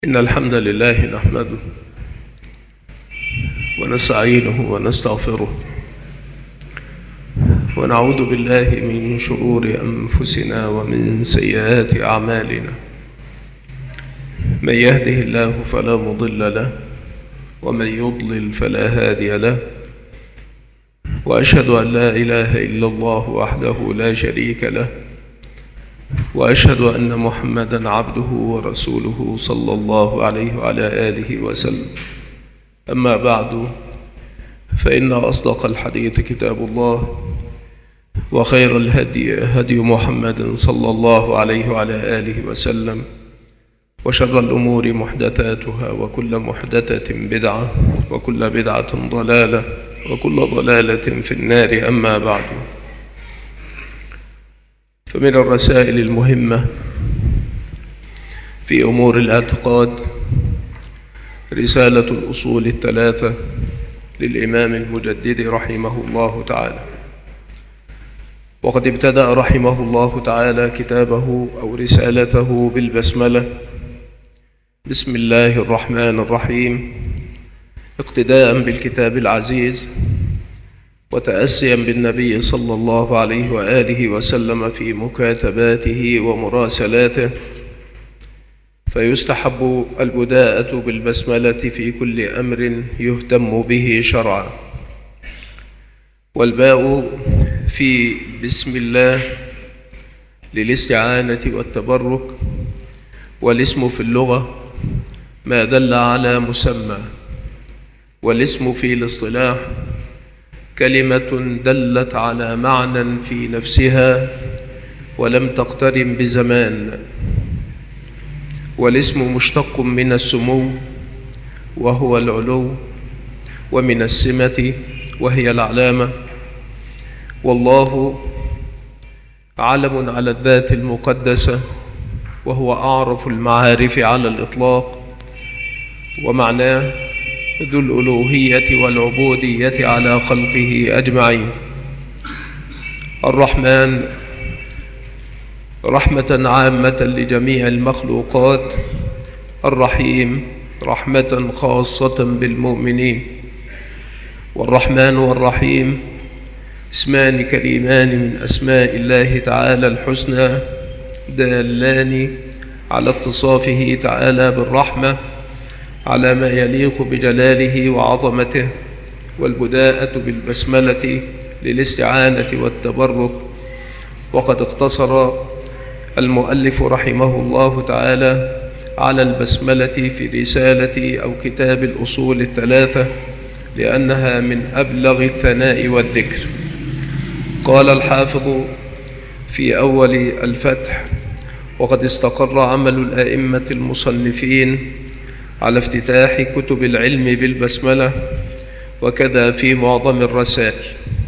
إن الحمد لله نحمده ونستعينه ونستغفره ونعوذ بالله من شرور أنفسنا ومن سيئات أعمالنا. من يهده الله فلا مضل له ومن يضلل فلا هادي له، وأشهد أن لا إله إلا الله وحده لا شريك له، وأشهد أن محمدًا عبده ورسوله صلى الله عليه وعلى آله وسلم. أما بعد، فإن أصدق الحديث كتاب الله، وخير الهدي هدي محمد صلى الله عليه وعلى آله وسلم، وشر الأمور محدثاتها، وكل محدثة بدعة، وكل بدعة ضلالة، وكل ضلالة في النار. أما بعد، فمن الرسائل المهمة في أمور الاعتقاد رسالة الأصول الثلاثة للإمام المجدد رحمه الله تعالى. وقد ابتدأ رحمه الله تعالى كتابه أو رسالته بالبسملة: بسم الله الرحمن الرحيم، اقتداء بالكتاب العزيز وتأسيا بالنبي صلى الله عليه وآله وسلم في مكاتباته ومراسلاته. فيستحب البداءة بالبسملة في كل أمر يهتم به شرعا. والباء في بسم الله للاستعانة والتبرك، والاسم في اللغة ما دل على مسمى، والاسم في الاصطلاح كلمة دلت على معنى في نفسها ولم تقترن بزمان. والاسم مشتق من السمو وهو العلو، ومن السمة وهي العلامة. والله علم على الذات المقدسة، وهو أعرف المعارف على الإطلاق، ومعناه ذو الألوهية والعبودية على خلقه أجمعين. الرحمن رحمة عامة لجميع المخلوقات، الرحيم رحمة خاصة بالمؤمنين. والرحمن والرحيم اسمان كريمان من أسماء الله تعالى الحسنى، دالان على اتصافه تعالى بالرحمة على ما يليق بجلاله وعظمته. والبداءة بالبسملة للاستعانة والتبرك. وقد اقتصر المؤلف رحمه الله تعالى على البسملة في رسالة أو كتاب الأصول الثلاثة، لأنها من أبلغ الثناء والذكر. قال الحافظ في أول الفتح: وقد استقر عمل الأئمة المصنفين على افتتاح كتب العلم بالبسملة، وكذا في معظم الرسائل.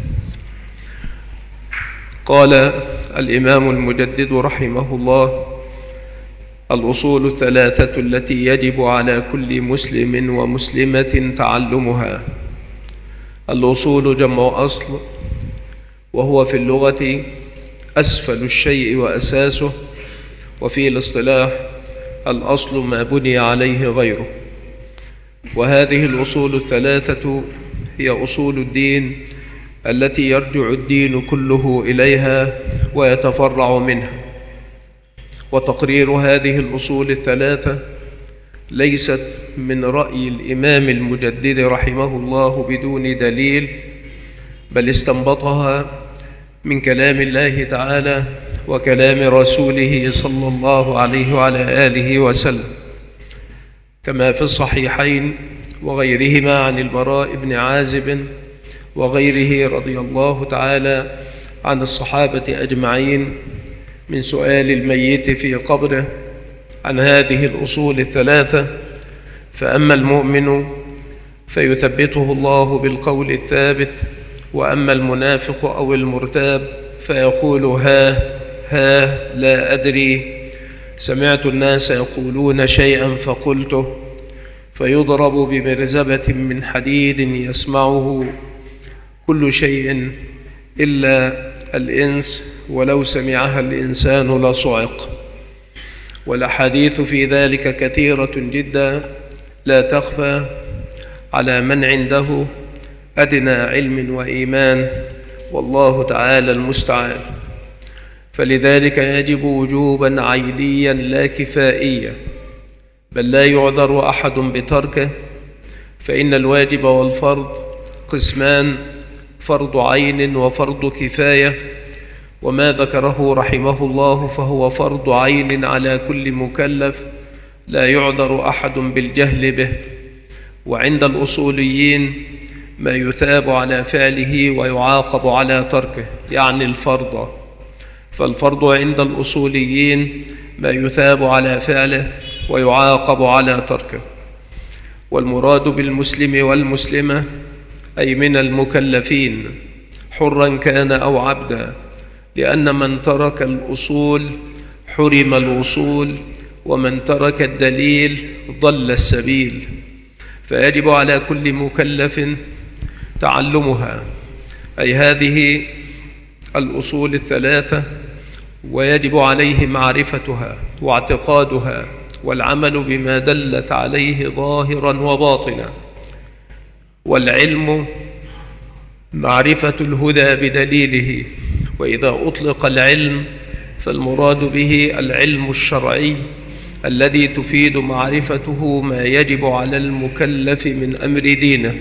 قال الإمام المجدد رحمه الله: الأصول الثلاثة التي يجب على كل مسلم ومسلمة تعلمها. الأصول جمع أصل، وهو في اللغة أسفل الشيء وأساسه، وفي الاصطلاح الأصل ما بني عليه غيره. وهذه الأصول الثلاثة هي أصول الدين التي يرجع الدين كله إليها ويتفرع منها. وتقرير هذه الأصول الثلاثة ليست من رأي الإمام المجدد رحمه الله بدون دليل، بل استنبطها من كلام الله تعالى وكلام رسوله صلى الله عليه وعلى آله وسلم، كما في الصحيحين وغيرهما عن البراء بن عازب وغيره رضي الله تعالى عن الصحابة أجمعين من سؤال الميت في قبره عن هذه الأصول الثلاثة. فأما المؤمن فيثبته الله بالقول الثابت، وأما المنافق أو المرتاب فيقول ها لا أدري، سمعت الناس يقولون شيئا فقلته، فيضرب بمرزبة من حديد يسمعه كل شيء إلا الإنس، ولو سمعها الإنسان لصعق. والأحاديث في ذلك كثيرة جدا لا تخفى على من عنده أدنى علم وإيمان، والله تعالى المستعان. فلذلك يجب وجوبا عينيا لا كفائيا، بل لا يعذر أحد بتركه، فإن الواجب والفرض قسمان: فرض عين وفرض كفاية. وما ذكره رحمه الله فهو فرض عين على كل مكلف لا يعذر أحد بالجهل به. وعند الأصوليين ما يثاب على فعله ويعاقب على تركه، يعني الفرض. فالفرض عند الأصوليين ما يثاب على فعله ويعاقب على تركه. والمراد بالمسلم والمسلمة أي من المكلفين، حرا كان أو عبدا، لأن من ترك الأصول حرم الوصول، ومن ترك الدليل ضل السبيل. فيجب على كل مكلف تعلمها، أي هذه الأصول الثلاثة، ويجب عليه معرفتها واعتقادها والعمل بما دلت عليه ظاهرا وباطنا. والعلم معرفة الهدى بدليله، وإذا أطلق العلم فالمراد به العلم الشرعي الذي تفيد معرفته ما يجب على المكلف من أمر دينه.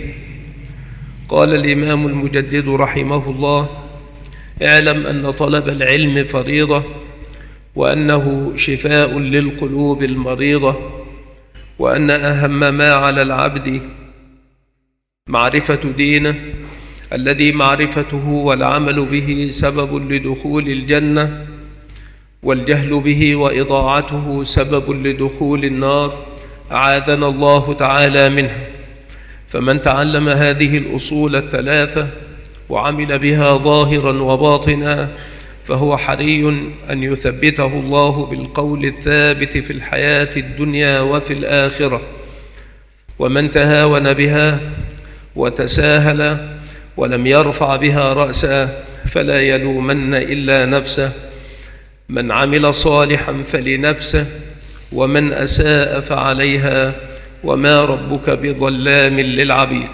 قال الإمام المجدد رحمه الله: اعلم أن طلب العلم فريضة، وأنه شفاء للقلوب المريضة، وأن أهم ما على العبد معرفة دينه الذي معرفته والعمل به سبب لدخول الجنة، والجهل به وإضاعته سبب لدخول النار، أعاذنا الله تعالى منه. فمن تعلم هذه الأصول الثلاثة وعمل بها ظاهرا وباطنا فهو حري أن يثبته الله بالقول الثابت في الحياة الدنيا وفي الآخرة. ومن تهاون بها وتساهل ولم يرفع بها رأسا فلا يلومن إلا نفسه. من عمل صالحا فلنفسه، ومن أساء فعليها، وما ربك بظلام للعبيد.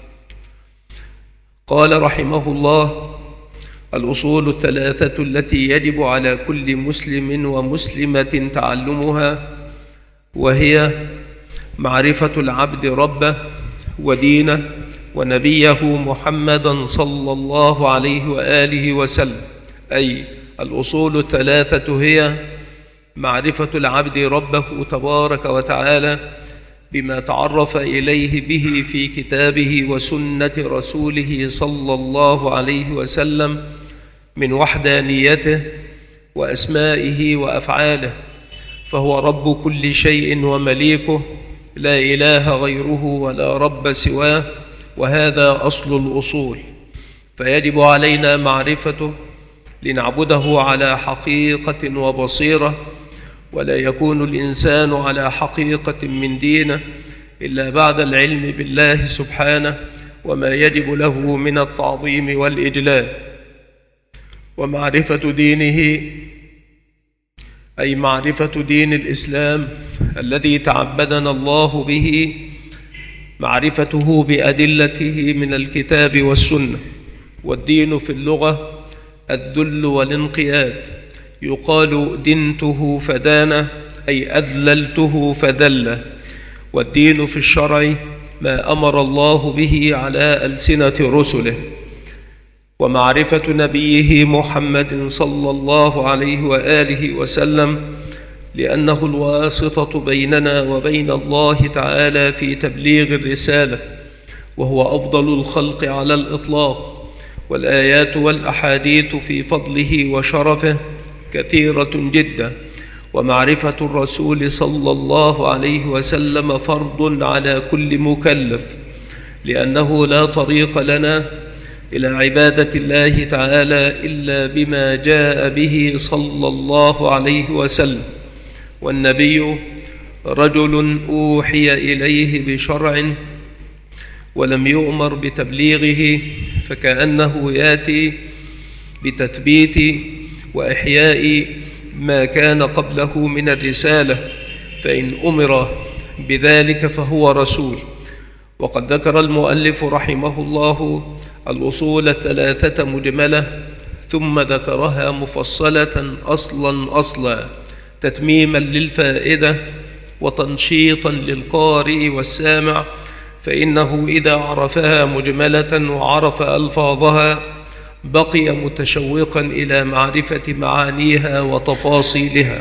قال رحمه الله: الأصول الثلاثة التي يجب على كل مسلم ومسلمة تعلمها، وهي معرفة العبد ربه ودينه ونبيه محمدا صلى الله عليه وآله وسلم. أي الأصول الثلاثة هي معرفة العبد ربه تبارك وتعالى بما تعرف إليه به في كتابه وسنة رسوله صلى الله عليه وسلم من وحدانيته وأسمائه وأفعاله، فهو رب كل شيء ومليكه، لا إله غيره ولا رب سواه، وهذا أصل الأصول. فيجب علينا معرفته لنعبده على حقيقة وبصيرة، ولا يكون الإنسان على حقيقة من دينه إلا بعد العلم بالله سبحانه وما يجب له من التعظيم والإجلال. ومعرفة دينه أي معرفة دين الإسلام الذي تعبدنا الله به، معرفته بأدلته من الكتاب والسنة. والدين في اللغة الذل والانقياد، يقال دنته فدانه أي أذللته فذله. والدين في الشرع ما أمر الله به على ألسنة رسله. ومعرفة نبيه محمد صلى الله عليه وآله وسلم، لأنه الواسطة بيننا وبين الله تعالى في تبليغ الرسالة، وهو أفضل الخلق على الإطلاق. والآيات والأحاديث في فضله وشرفه كثيرة جدا. ومعرفة الرسول صلى الله عليه وسلم فرض على كل مكلف، لأنه لا طريق لنا إلى عبادة الله تعالى إلا بما جاء به صلى الله عليه وسلم. والنبي رجل أوحي إليه بشرع ولم يؤمر بتبليغه، فكأنه يأتي بتثبيت وإحياء ما كان قبله من الرسالة، فإن أمر بذلك فهو رسول. وقد ذكر المؤلف رحمه الله الأصول الثلاثة مجملة، ثم ذكرها مفصلة أصلا تتميما للفائدة وتنشيطا للقارئ والسامع، فإنه إذا عرفها مجملة وعرف ألفاظها بقي متشوقا إلى معرفة معانيها وتفاصيلها.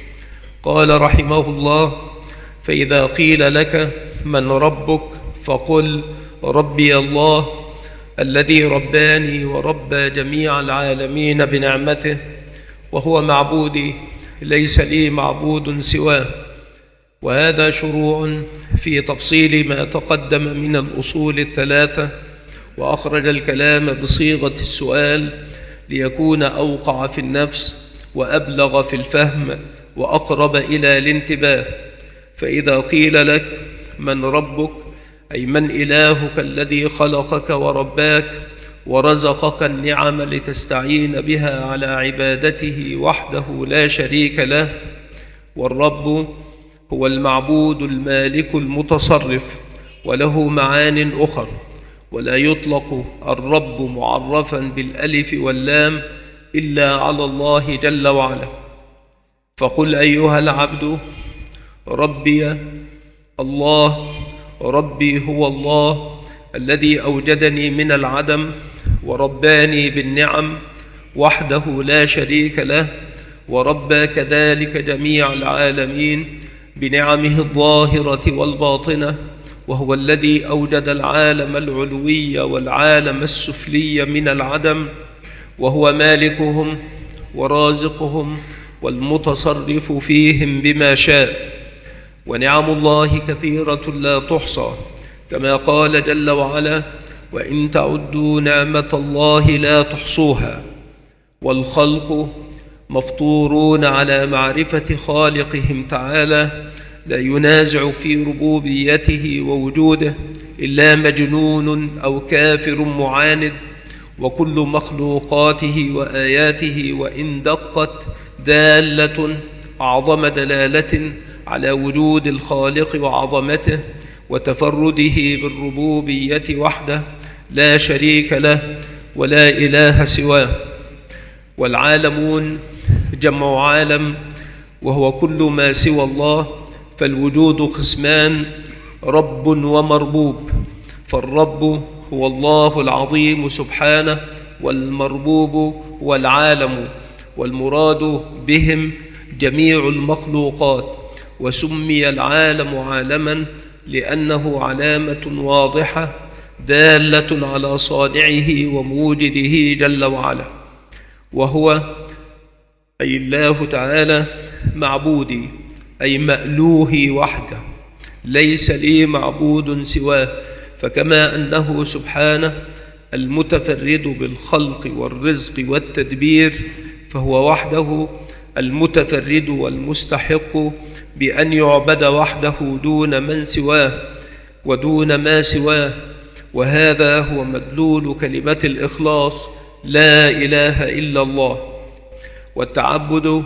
قال رحمه الله: فإذا قيل لك من ربك فقل ربي الله الذي رباني وربى جميع العالمين بنعمته، وهو معبودي ليس لي معبود سواه. وهذا شروع في تفصيل ما تقدم من الأصول الثلاثة، وأخرج الكلام بصيغة السؤال ليكون أوقع في النفس وأبلغ في الفهم وأقرب إلى الانتباه. فإذا قيل لك من ربك أي من إلهك الذي خلقك ورباك ورزقك النعم لتستعين بها على عبادته وحده لا شريك له. والرب هو المعبود المالك المتصرف، وله معان أخر، ولا يطلق الرب معرفا بالألف واللام إلا على الله جل وعلا. فقل أيها العبد ربي الله، ربي هو الله الذي أوجدني من العدم ورباني بالنعم وحده لا شريك له، وربى كذلك جميع العالمين بنعمه الظاهرة والباطنة، وهو الذي أوجد العالم العلوي والعالم السفلي من العدم، وهو مالكهم ورازقهم والمتصرف فيهم بما شاء. ونعم الله كثيرة لا تحصى، كما قال جل وعلا: وإن تعدوا نعمة الله لا تحصوها. والخلق مفطورون على معرفة خالقهم تعالى، لا ينازع في ربوبيته ووجوده إلا مجنون أو كافر معاند. وكل مخلوقاته وآياته وإن دقت دالة أعظم دلالة على وجود الخالق وعظمته وتفرده بالربوبية وحده لا شريك له ولا إله سواه. والعالمون جمع عالم، وهو كل ما سوى الله. فالوجود قسمان: رب ومربوب. فالرب هو الله العظيم سبحانه، والمربوب هو العالم، والمراد بهم جميع المخلوقات. وسمي العالم عالما لأنه علامة واضحة دالة على صانعه وموجده جل وعلا. وهو أي الله تعالى معبودي أي مألوهي وحده، ليس لي معبود سواه. فكما أنه سبحانه المتفرد بالخلق والرزق والتدبير، فهو وحده المتفرد والمستحق بأن يعبد وحده دون من سواه ودون ما سواه. وهذا هو مدلول كلمة الإخلاص: لا إله إلا الله. والتعبد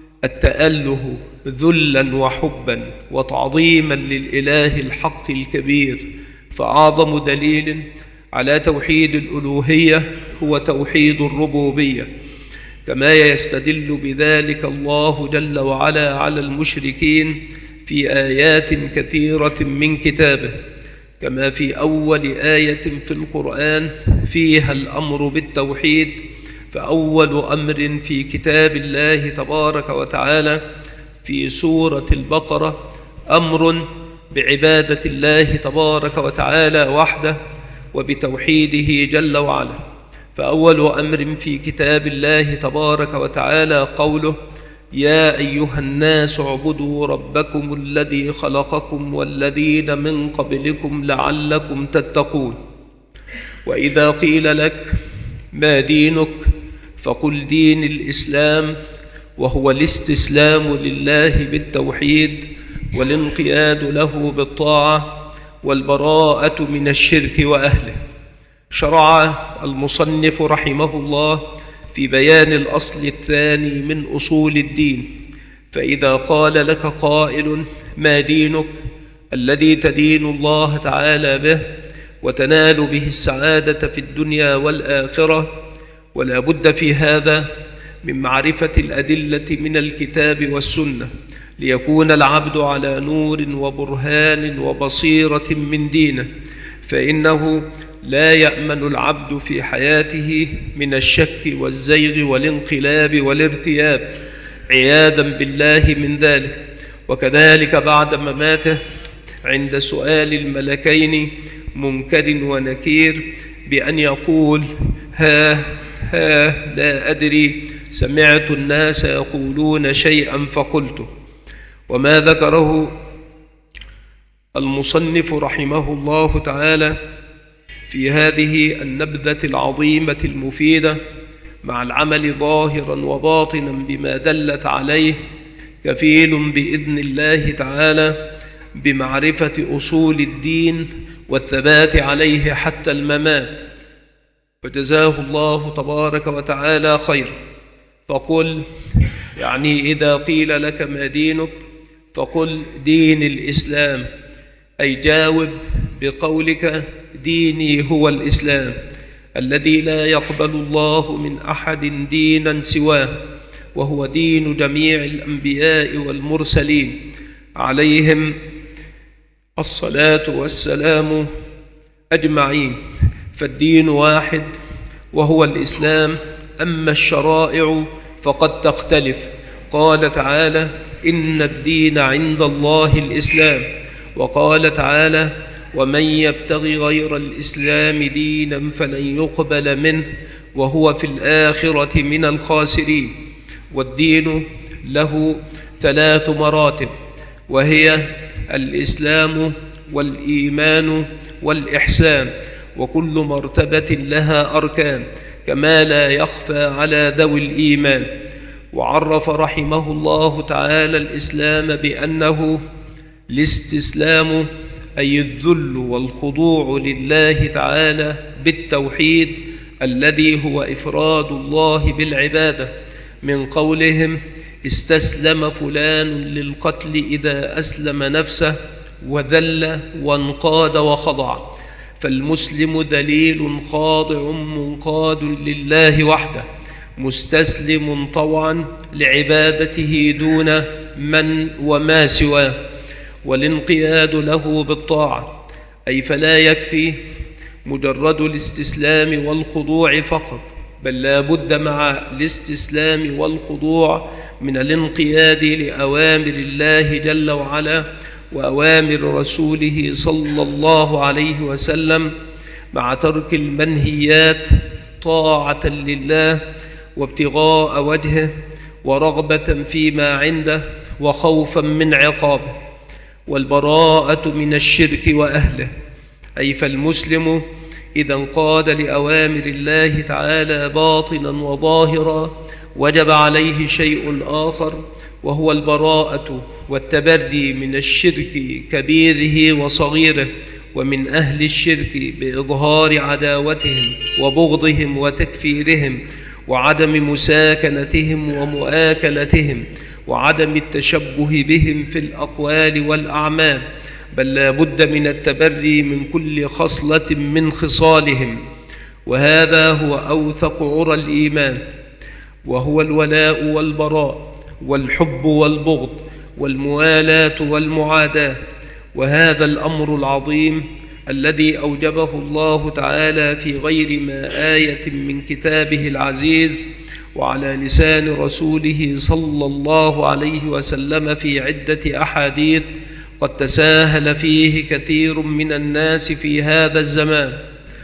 التأله ذلا وحبا وتعظيما للإله الحق الكبير. فأعظم دليل على توحيد الألوهية هو توحيد الربوبية، كما يستدل بذلك الله جل وعلا على المشركين في آيات كثيرة من كتابه، كما في أول آية في القرآن فيها الأمر بالتوحيد. فأول أمر في كتاب الله تبارك وتعالى في سورة البقرة أمر بعبادة الله تبارك وتعالى وحده وبتوحيده جل وعلا. فأول أمر في كتاب الله تبارك وتعالى قوله: يا أيها الناس اعبدوا ربكم الذي خلقكم والذين من قبلكم لعلكم تتقون. وإذا قيل لك ما دينك فقل دين الإسلام، وهو الاستسلام لله بالتوحيد والانقياد له بالطاعة والبراءة من الشرك وأهله. شرع المصنف رحمه الله في بيان الأصل الثاني من أصول الدين. فإذا قال لك قائل: ما دينك الذي تدين الله تعالى به وتنال به السعادة في الدنيا والآخرة؟ ولا بد في هذا من معرفة الأدلة من الكتاب والسنة، ليكون العبد على نور وبرهان وبصيرة من دينه، فإنه لا يأمن العبد في حياته من الشك والزيغ والانقلاب والارتياب، عياذا بالله من ذلك. وكذلك بعد مماته عند سؤال الملكين منكر ونكير بأن يقول: ها لا أدري، سمعت الناس يقولون شيئا فقلته. وما ذكره المصنف رحمه الله تعالى في هذه النبذة العظيمة المفيدة مع العمل ظاهرا وباطنا بما دلت عليه كفيل بإذن الله تعالى بمعرفة أصول الدين والثبات عليه حتى الممات، فجزاه الله تبارك وتعالى خيرا. فقل، يعني إذا قيل لك ما دينك فقل: دين الإسلام، أي جاوب بقولك: ديني هو الإسلام الذي لا يقبل الله من أحد دينا سواه، وهو دين جميع الأنبياء والمرسلين عليهم الصلاة والسلام أجمعين. فالدين واحد وهو الإسلام، أما الشرائع فقد تختلف. قال تعالى: إن الدين عند الله الإسلام. وقال تعالى: ومن يبتغي غير الإسلام دينا فلن يقبل منه وهو في الآخرة من الخاسرين. والدين له 3 مراتب، وهي الإسلام والإيمان والإحسان، وكل مرتبة لها أركان كما لا يخفى على ذوي الإيمان. وعرف رحمه الله تعالى الإسلام بأنه الاستسلام، أي الذل والخضوع لله تعالى بالتوحيد الذي هو إفراد الله بالعبادة، من قولهم: استسلم فلان للقتل إذا أسلم نفسه وذل وانقاد وخضع. فالمسلم دليل خاضع منقاد لله وحده، مستسلم طوعا لعبادته دون من وما سواه، والانقياد له بالطاعة. أي فلا يكفي مجرد الاستسلام والخضوع فقط، بل لا بد مع الاستسلام والخضوع من الانقياد لأوامر الله جل وعلا وأوامر رسوله صلى الله عليه وسلم، مع ترك المنهيات طاعة لله وابتغاء وجهه ورغبة فيما عنده وخوفا من عقابه، والبراءة من الشرك وأهله. أي فالمسلم إذا انقاد لأوامر الله تعالى باطنا وظاهرا وجب عليه شيء آخر، وهو البراءة والتبري من الشرك كبيره وصغيره، ومن أهل الشرك بإظهار عداوتهم وبغضهم وتكفيرهم وعدم مساكنتهم ومؤاكلتهم وعدم التشبه بهم في الأقوال والأعمال، بل لا بد من التبري من كل خصلة من خصالهم. وهذا هو أوثق عرى الإيمان، وهو الولاء والبراء والحب والبغض والموالاة والمعاداة. وهذا الأمر العظيم الذي أوجبه الله تعالى في غير ما آية من كتابه العزيز وعلى لسان رسوله صلى الله عليه وسلم في عدة أحاديث قد تساهل فيه كثير من الناس في هذا الزمان،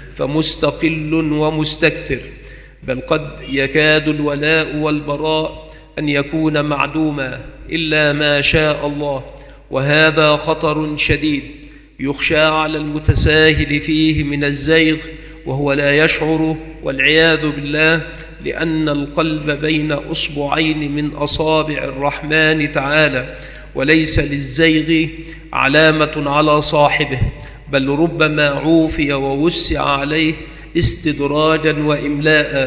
فمستقل ومستكثر، بل قد يكاد الولاء والبراء أن يكون معدوما إلا ما شاء الله، وهذا خطر شديد يخشى على المتساهل فيه من الزيغ وهو لا يشعر، والعياذ بالله، لأن القلب بين أصبعين من أصابع الرحمن تعالى، وليس للزيغ علامة على صاحبه، بل ربما عوفي ووسع عليه استدراجا وإملاء،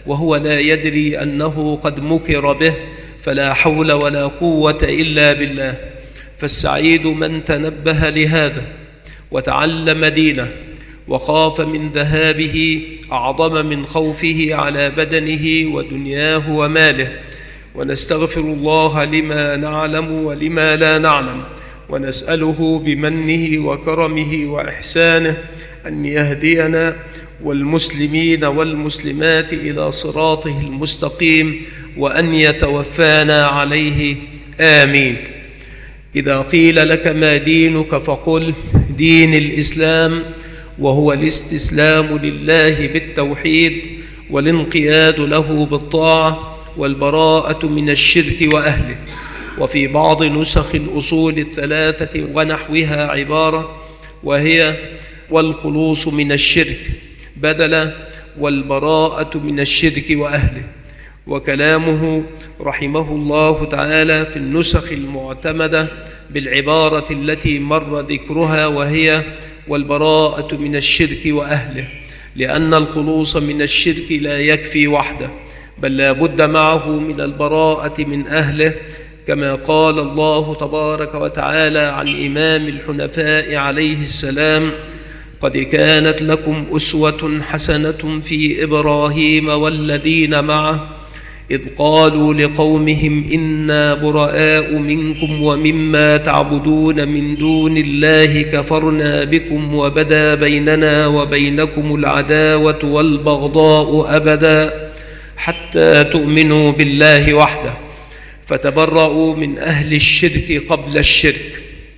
وهو لا يدري أنه قد مكر به، فلا حول ولا قوة إلا بالله. فالسعيد من تنبه لهذا وتعلم دينه وخاف من ذهابه أعظم من خوفه على بدنه ودنياه وماله. ونستغفر الله لما نعلم ولما لا نعلم، ونسأله بمنه وكرمه وإحسانه أن يهدينا والمسلمين والمسلمات إلى صراطه المستقيم، وأن يتوفانا عليه، آمين. إذا قيل لك ما دينك فقل دين الإسلام، وهو الاستسلام لله بالتوحيد والانقياد له بالطاعة والبراءة من الشرك وأهله. وفي بعض نسخ الأصول الثلاثة ونحوها عبارة وهي والخلوص من الشرك بدل والبراءة من الشرك وأهله. وكلامه رحمه الله تعالى في النسخ المعتمدة بالعبارة التي مر ذكرها وهي والبراءة من الشرك وأهله، لأن الخلوص من الشرك لا يكفي وحده، بل لا بد معه من البراءة من أهله، كما قال الله تبارك وتعالى عن إمام الحنفاء عليه السلام: قد كانت لكم أسوة حسنة في إبراهيم والذين معه إذ قالوا لقومهم إنا براء منكم ومما تعبدون من دون الله كفرنا بكم وبدا بيننا وبينكم العداوة والبغضاء أبدا حتى تؤمنوا بالله وحده، فتبرؤوا من أهل الشرك قبل الشرك.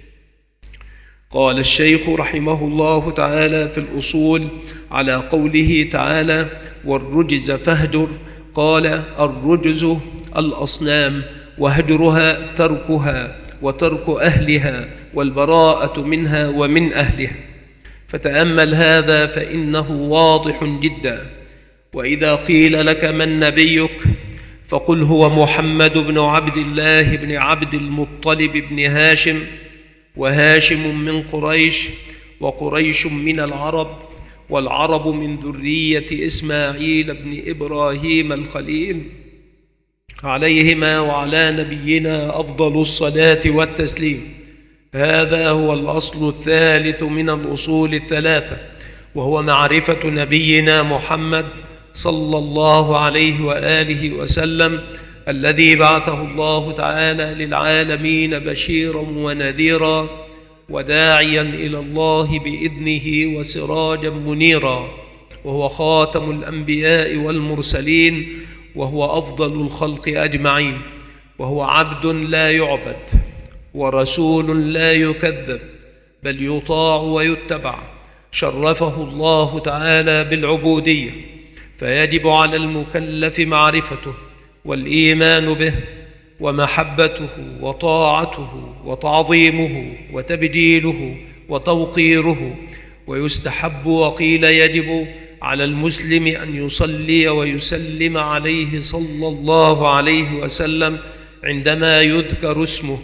قال الشيخ رحمه الله تعالى في الأصول على قوله تعالى: والرجز فاهجر، قال: الرجز الأصنام، وهجرها تركها وترك أهلها والبراءة منها ومن أهلها. فتأمل هذا فإنه واضح جدا. وإذا قيل لك من نبيك فقل هو محمد بن عبد الله بن عبد المطلب بن هاشم، وهاشم من قريش، وقريش من العرب، والعرب من ذرية إسماعيل بن إبراهيم الخليل عليهما وعلى نبينا أفضل الصلاة والتسليم. هذا هو الأصل الثالث من الأصول الثلاثة، وهو معرفة نبينا محمد صلى الله عليه وآله وسلم، الذي بعثه الله تعالى للعالمين بشيرا ونذيرا وداعيا إلى الله بإذنه وسراجا منيرا، وهو خاتم الأنبياء والمرسلين، وهو أفضل الخلق أجمعين، وهو عبد لا يعبد ورسول لا يكذب، بل يطاع ويتبع. شرفه الله تعالى بالعبودية، فيجب على المكلف معرفته والإيمان به ومحبته وطاعته وتعظيمه وتبجيله وتوقيره. ويستحب وقيل يجب على المسلم أن يصلي ويسلم عليه صلى الله عليه وسلم عندما يذكر اسمه.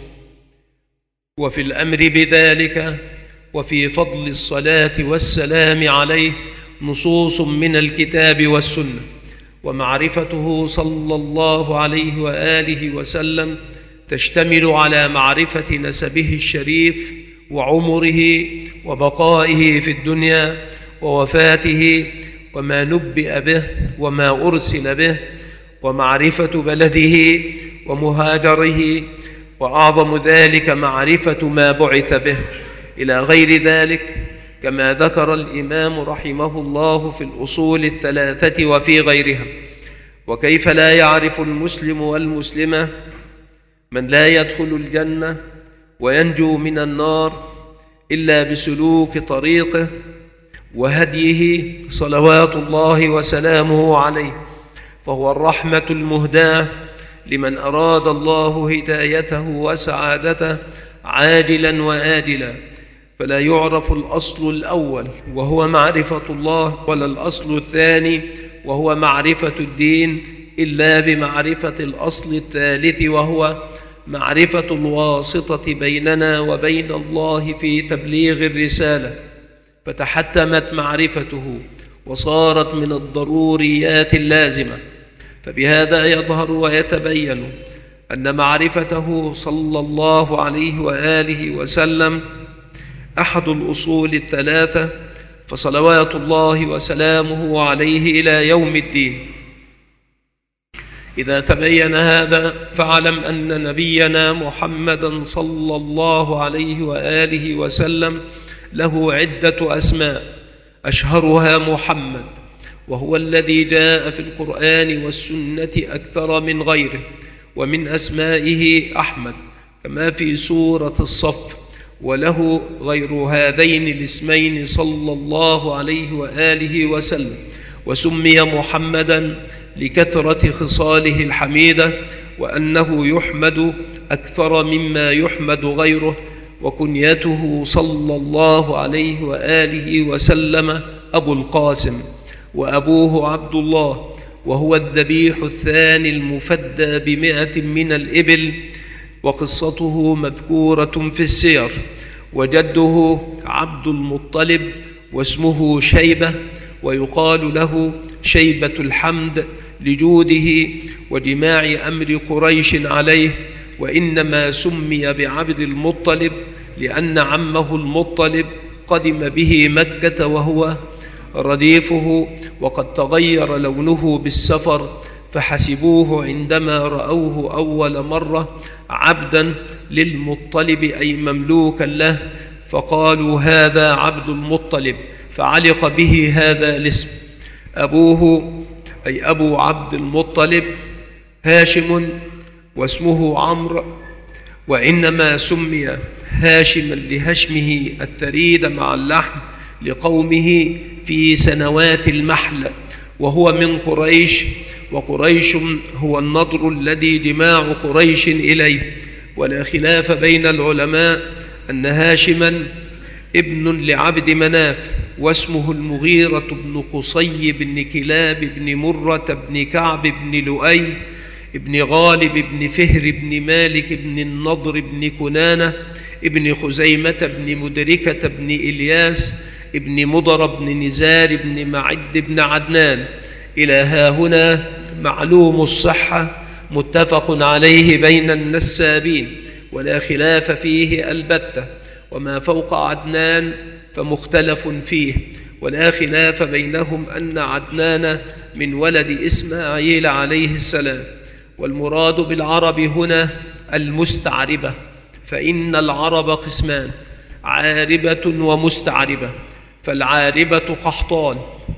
وفي الأمر بذلك وفي فضل الصلاة والسلام عليه نصوص من الكتاب والسنة. ومعرفته صلى الله عليه وآله وسلم تشتمل على معرفة نسبه الشريف وعمره وبقائه في الدنيا ووفاته وما نبئ به وما أرسل به، ومعرفة بلده ومهاجره، وأعظم ذلك معرفة ما بعث به، إلى غير ذلك، كما ذكر الإمام رحمه الله في الأصول الثلاثة وفي غيرها. وكيف لا يعرف المسلم والمسلمة من لا يدخل الجنة وينجو من النار إلا بسلوك طريقه وهديه صلوات الله وسلامه عليه، فهو الرحمة المهداة لمن أراد الله هدايته وسعادته عاجلا وآجلا. فلا يعرف الأصل الأول وهو معرفة الله، ولا الأصل الثاني وهو معرفة الدين، إلا بمعرفة الأصل الثالث وهو معرفة الواسطة بيننا وبين الله في تبليغ الرسالة. فتحتمت معرفته وصارت من الضروريات اللازمة، فبهذا يظهر ويتبين أن معرفته صلى الله عليه وآله وسلم أحد الأصول الثلاثة، فصلوات الله وسلامه عليه إلى يوم الدين. إذا تبين هذا فاعلم أن نبينا محمدا صلى الله عليه وآله وسلم له عدة أسماء، أشهرها محمد، وهو الذي جاء في القرآن والسنة أكثر من غيره. ومن أسمائه أحمد كما في سورة الصف، وله غير هذين الاسمين صلى الله عليه وآله وسلم. وسمي محمدا لكثرة خصاله الحميدة، وأنه يحمد أكثر مما يحمد غيره. وكنيته صلى الله عليه وآله وسلم أبو القاسم، وأبوه عبد الله، وهو الذبيح الثاني المفدى ب100 من الإبل، وقصته مذكورة في السير. وجده عبد المطلب، واسمه شيبة، ويقال له شيبة الحمد لجوده وجماع أمر قريش عليه. وإنما سمي بعبد المطلب لأن عمه المطلب قدم به مكة وهو رديفه، وقد تغير لونه بالسفر، فحسبوه عندما رأوه أول مرة عبدا للمطلب أي مملوكا له، فقالوا هذا عبد المطلب، فعلق به هذا الاسم. أبوه أي أبو عبد المطلب هاشم، واسمه عمرو، وإنما سمي هاشما لهشمه التريد مع اللحم لقومه في سنوات المحل، وهو من قريش، وقريش هو النضر الذي جماع قريش إليه. ولا خلاف بين العلماء أن هاشما ابن لعبد مناف، واسمه المغيرة بن قصي بن كلاب بن مرة بن كعب بن لؤي بن غالب بن فهر بن مالك بن النضر بن كنانة ابن خزيمة بن مدركة بن إلياس ابن مضر بن نزار بن معد بن عدنان. إلى هاهنا معلوم الصحة متفق عليه بين النسابين، ولا خلاف فيه البتة. وما فوق عدنان فمختلف فيه، ولا خلاف بينهم أن عدنان من ولد إسماعيل عليه السلام. والمراد بالعرب هنا المستعربة، فإن العرب قسمان: عاربة ومستعربة. فالعاربة قحطان،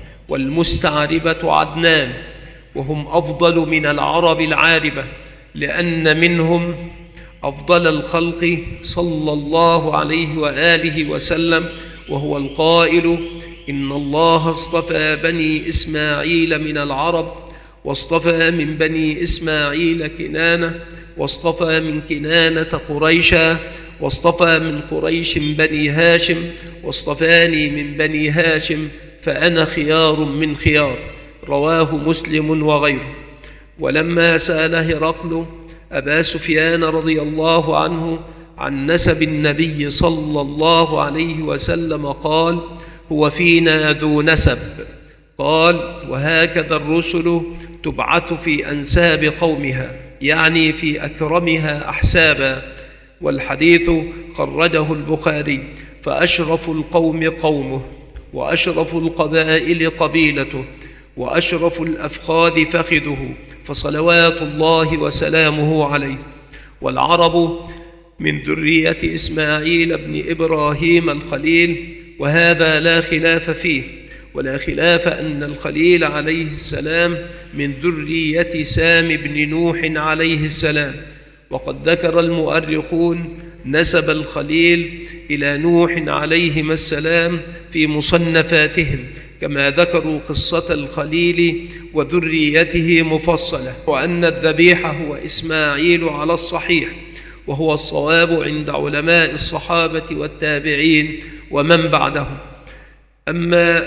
والمستعربة عدنان، وهم أفضل من العرب العاربة، لأن منهم أفضل الخلق صلى الله عليه وآله وسلم، وهو القائل: إن الله اصطفى بني إسماعيل من العرب، واصطفى من بني إسماعيل كنانة، واصطفى من كنانة قريشا، واصطفى من قريش بني هاشم، واصطفاني من بني هاشم، فأنا خيار من خيار. رواه مسلم وغيره. ولما سأل هرقل أبا سفيان رضي الله عنه عن نسب النبي صلى الله عليه وسلم قال: هو فينا ذو نسب. قال: وهكذا الرسل تبعث في أنساب قومها، يعني في أكرمها أحسابا. والحديث خرجه البخاري. فأشرف القوم قومه، وأشرف القبائل قبيلته، وأشرف الأفخاذ فخذه، فصلوات الله وسلامه عليه. والعرب من ذرية إسماعيل بن إبراهيم الخليل، وهذا لا خلاف فيه. ولا خلاف أن الخليل عليه السلام من ذرية سام بن نوح عليه السلام. وقد ذكر المؤرخون نسب الخليل إلى نوح عليهما السلام في مصنفاتهم، كما ذكروا قصة الخليل وذريته مفصلة، وأن الذبيح هو إسماعيل على الصحيح، وهو الصواب عند علماء الصحابة والتابعين ومن بعدهم. أما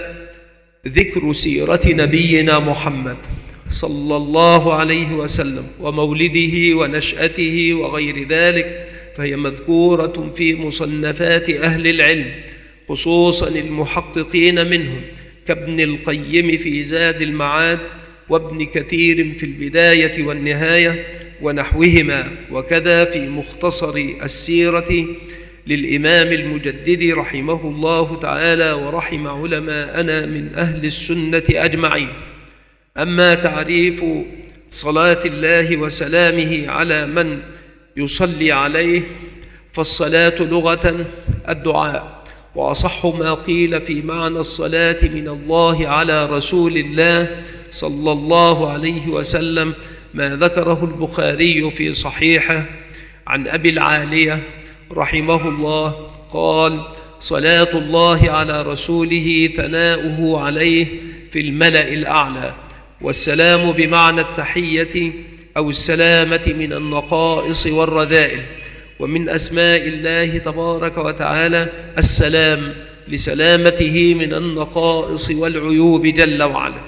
ذكر سيرة نبينا محمد صلى الله عليه وسلم ومولده ونشأته وغير ذلك فهي مذكورة في مصنفات أهل العلم، خصوصا المحققين منهم كابن القيم في زاد المعاد، وابن كثير في البداية والنهاية ونحوهما، وكذا في مختصر السيرة للإمام المجدد رحمه الله تعالى ورحم علماءنا من أهل السنة أجمعين. أما تعريف صلاة الله وسلامه على من يصلي عليه، فالصلاة لغة الدعاء، وأصح ما قيل في معنى الصلاة من الله على رسول الله صلى الله عليه وسلم ما ذكره البخاري في صحيحه عن أبي العالية رحمه الله قال: صلاة الله على رسوله ثناؤه عليه في الملأ الأعلى. والسلام بمعنى التحية أو السلامة من النقائص والرذائل، ومن أسماء الله تبارك وتعالى السلام لسلامته من النقائص والعيوب جل وعلا.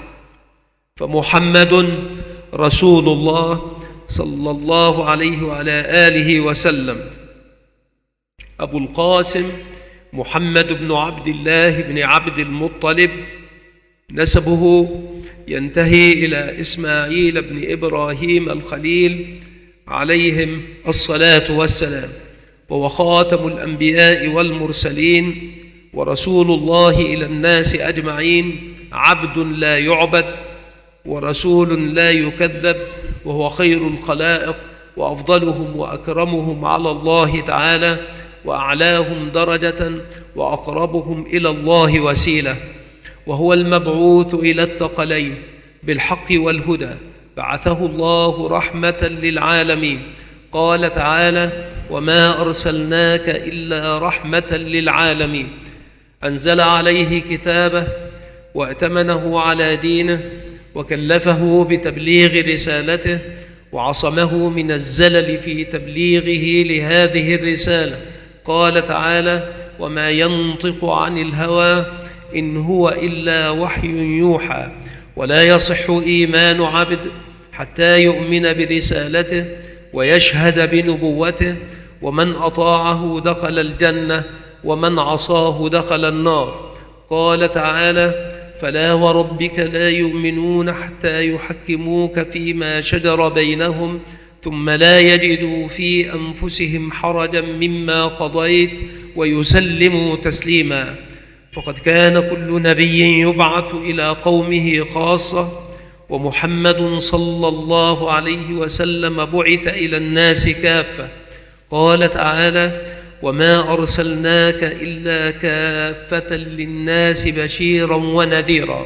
فمحمد رسول الله صلى الله عليه وعلى آله وسلم أبو القاسم محمد بن عبد الله بن عبد المطلب، نسبه ينتهي إلى إسماعيل بن إبراهيم الخليل عليهم الصلاة والسلام، وهو خاتم الأنبياء والمرسلين ورسول الله إلى الناس أجمعين، عبد لا يعبد ورسول لا يكذب، وهو خير الخلائق وأفضلهم وأكرمهم على الله تعالى وأعلاهم درجة وأقربهم إلى الله وسيلة، وهو المبعوث إلى الثقلين بالحق والهدى، بعثه الله رحمة للعالمين. قال تعالى: وما أرسلناك إلا رحمة للعالمين. أنزل عليه كتابه وأتمنه على دينه وكلفه بتبليغ رسالته وعصمه من الزلل في تبليغه لهذه الرسالة. قال تعالى: وما ينطق عن الهوى إن هو إلا وحي يوحى. ولا يصح إيمان عبد حتى يؤمن برسالته ويشهد بنبوته، ومن أطاعه دخل الجنة ومن عصاه دخل النار. قال تعالى: فلا وربك لا يؤمنون حتى يحكموك فيما شجر بينهم ثم لا يجدوا في أنفسهم حرجا مما قضيت ويسلموا تسليما. فقد كان كل نبي يبعث إلى قومه خاصة، ومحمد صلى الله عليه وسلم بعث إلى الناس كافة. قال تعالى: وما أرسلناك إلا كافة للناس بشيرا ونذيرا.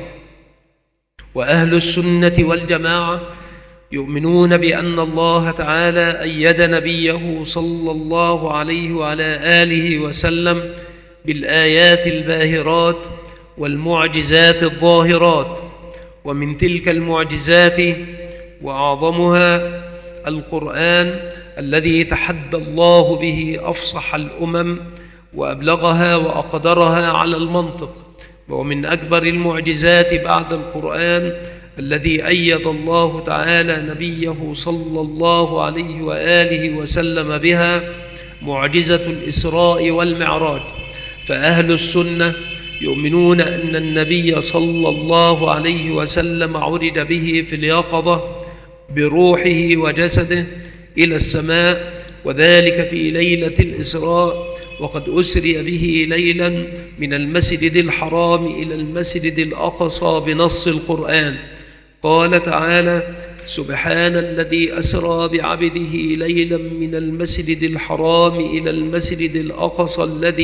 وأهل السنة والجماعة يؤمنون بأن الله تعالى أيد نبيه صلى الله عليه وعلى آله وسلم بالآيات الباهرات والمعجزات الظاهرات. ومن تلك المعجزات وأعظمها القرآن الذي تحدى الله به أفصح الأمم وأبلغها وأقدرها على المنطق. ومن أكبر المعجزات بعد القرآن الذي أيد الله تعالى نبيه صلى الله عليه وآله وسلم بها معجزة الإسراء والمعراج. فأهل السنة يؤمنون أن النبي صلى الله عليه وسلم عرج به في اليقظة بروحه وجسده إلى السماء، وذلك في ليلة الإسراء، وقد أسري به ليلا من المسجد الحرام إلى المسجد الأقصى بنص القرآن. قال تعالى: سبحان الذي أسرى بعبده ليلا من المسجد الحرام إلى المسجد الأقصى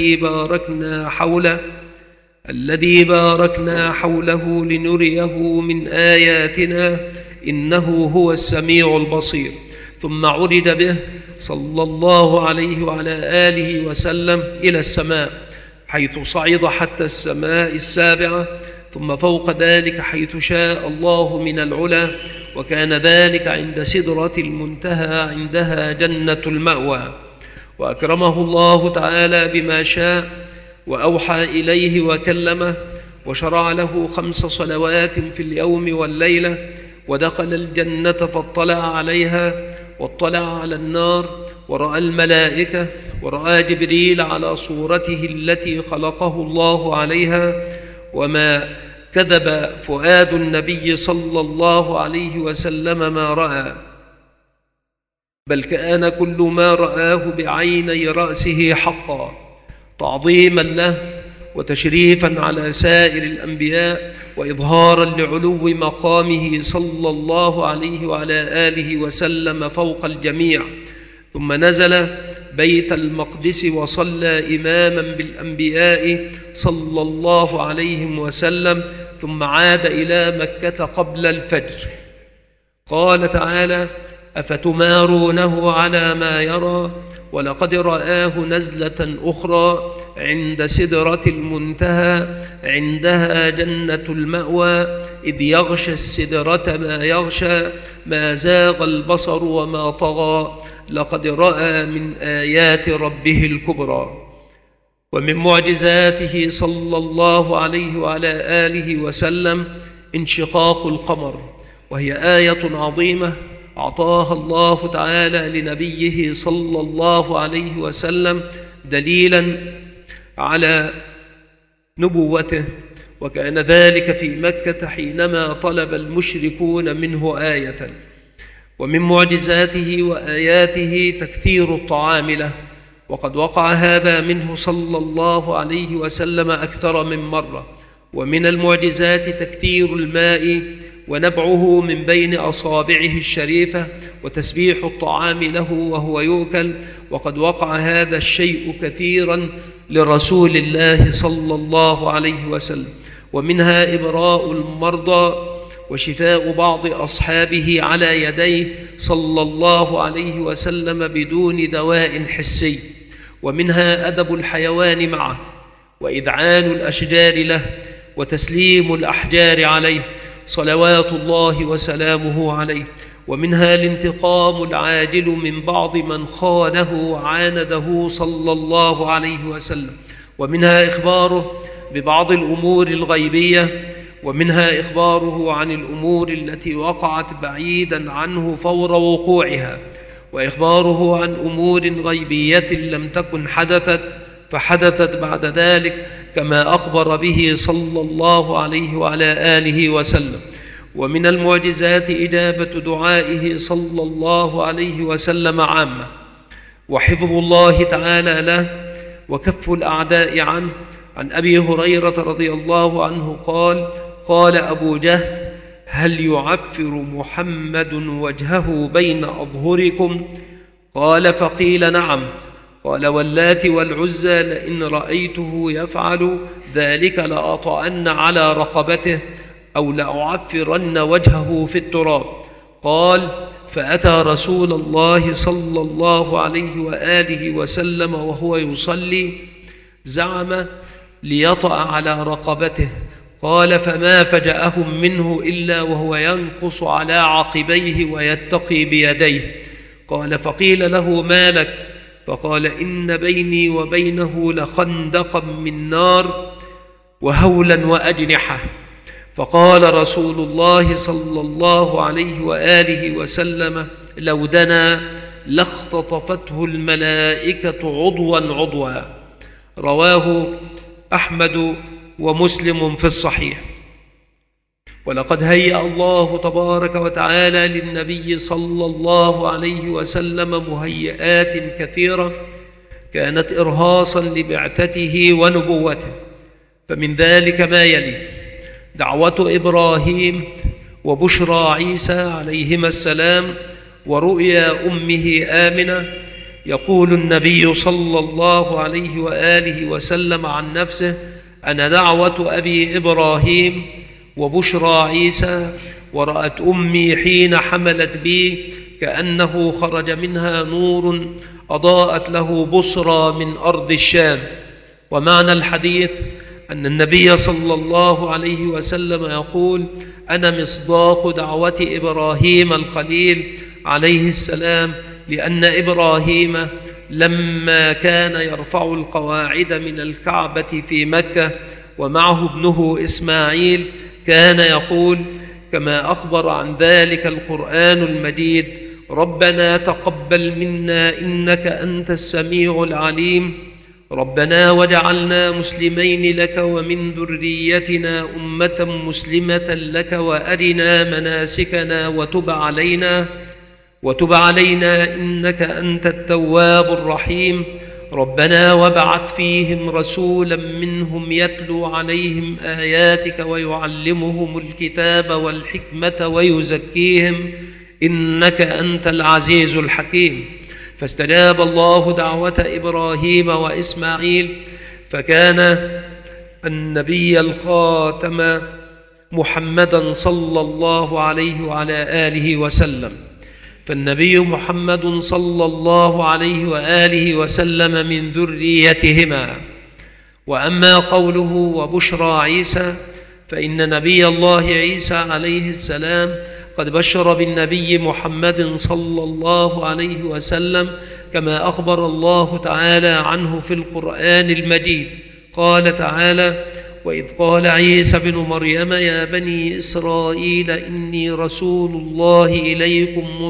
الذي باركنا حوله لنريه من آياتنا إنه هو السميع البصير. ثم عرج به صلى الله عليه وعلى آله وسلم إلى السماء، حيث صعد حتى السماء السابعة، ثم فوق ذلك حيث شاء الله من العلا، وكان ذلك عند سدرة المنتهى، عندها جنة المأوى. وأكرمه الله تعالى بما شاء وأوحى إليه وكلمه، وشرع له 5 صلوات في اليوم والليلة، ودخل الجنة فاطلع عليها واطلع على النار، ورأى الملائكة، ورأى جبريل على صورته التي خلقه الله عليها، وما كذب فؤاد النبي صلى الله عليه وسلم ما رأى، بل كان كل ما رآه بعيني رأسه حقا، تعظيما له وتشريفا على سائر الأنبياء، وإظهارا لعلو مقامه صلى الله عليه وعلى آله وسلم فوق الجميع. ثم نزل بيت المقدس وصلى إماما بالأنبياء صلى الله عليه وسلم، ثم عاد إلى مكة قبل الفجر. قال تعالى: أفتمارونه على ما يرى، ولقد رآه نزلة أخرى عند سدرة المنتهى عندها جنة المأوى، إذ يغشى السدرة ما يغشى، ما زاغ البصر وما طغى، لقد رأى من آيات ربه الكبرى. ومن معجزاته صلى الله عليه وعلى آله وسلم انشقاق القمر، وهي آية عظيمة أعطاها الله تعالى لنبيه صلى الله عليه وسلم دليلا على نبوته، وكان ذلك في مكة حينما طلب المشركون منه آية. ومن معجزاته وآياته تكثير الطعام له، وقد وقع هذا منه صلى الله عليه وسلم أكثر من مرة. ومن المعجزات تكثير الماء ونبعه من بين أصابعه الشريفة، وتسبيح الطعام له وهو يؤكل، وقد وقع هذا الشيء كثيرا لرسول الله صلى الله عليه وسلم. ومنها إبراء المرضى وشفاء بعض أصحابه على يديه صلى الله عليه وسلم بدون دواء حسي. ومنها أدب الحيوان معه، وإذعان الأشجار له، وتسليم الأحجار عليه صلوات الله وسلامه عليه. ومنها الانتقام العاجل من بعض من خانه وعانده صلى الله عليه وسلم. ومنها إخباره ببعض الأمور الغيبية، ومنها إخباره عن الأمور التي وقعت بعيدا عنه فور وقوعها، وإخباره عن أمور غيبية لم تكن حدثت فحدثت بعد ذلك، كما أخبر به صلى الله عليه وعلى آله وسلم. ومن المعجزات إجابة دعائه صلى الله عليه وسلم عامة، وحفظ الله تعالى له، وكف الأعداء عنه. عن أبي هريرة رضي الله عنه قال: قال أبو جهل: هل يعفر محمد وجهه بين أظهركم؟ قال: فقيل: نعم. قال: واللات والعزى لئن رأيته يفعل ذلك لأطأن على رقبته أو لأعفرن وجهه في التراب. قال: فأتى رسول الله صلى الله عليه وآله وسلم وهو يصلي، زعم ليطأ على رقبته. قال: فما فجأهم منه إلا وهو ينقص على عقبيه ويتقي بيديه. قال: فقيل له: ما لك؟ فقال: إن بيني وبينه لخندقا من نار وهولا وأجنحة. فقال رسول الله صلى الله عليه وآله وسلم: لو دنا لاختطفته الملائكة عضوا عضوا. رواه أحمد ومسلم في الصحيح. ولقد هيأ الله تبارك وتعالى للنبي صلى الله عليه وسلم مهيئات كثيرة كانت إرهاصا لبعثته ونبوته، فمن ذلك ما يلي: دعوة إبراهيم، وبشرى عيسى عليهما السلام، ورؤيا أمه آمنة. يقول النبي صلى الله عليه وآله وسلم عن نفسه: أنا دعوة أبي إبراهيم وبشرى عيسى، ورأت أمي حين حملت بي كأنه خرج منها نور أضاءت له بصرى من أرض الشام. ومعنى الحديث أن النبي صلى الله عليه وسلم يقول: أنا مصداق دعوة إبراهيم الخليل عليه السلام، لأن إبراهيم لما كان يرفع القواعد من الكعبة في مكة ومعه ابنه إسماعيل كان يقول كما أخبر عن ذلك القرآن المجيد: ربنا تقبل منا إنك أنت السميع العليم، ربنا وجعلنا مسلمين لك ومن ذريتنا أمة مسلمة لك وأرنا مناسكنا وتب علينا إنك أنت التواب الرحيم. ربنا وابعث فيهم رسولا منهم يتلو عليهم آياتك ويعلمهم الكتاب والحكمة ويزكيهم إنك أنت العزيز الحكيم. فاستجاب الله دعوة إبراهيم وإسماعيل، فكان النبي الخاتم محمدا صلى الله عليه وعلى آله وسلم. فالنبي محمد صلى الله عليه وآله وسلم من ذريتهما. وأما قوله وبشرى عيسى، فإن نبي الله عيسى عليه السلام قد بشر بالنبي محمد صلى الله عليه وسلم كما أخبر الله تعالى عنه في القرآن المجيد. قال تعالى: وإذ قال عيسى بن مريم يا بني إسرائيل إني رسول الله إليكم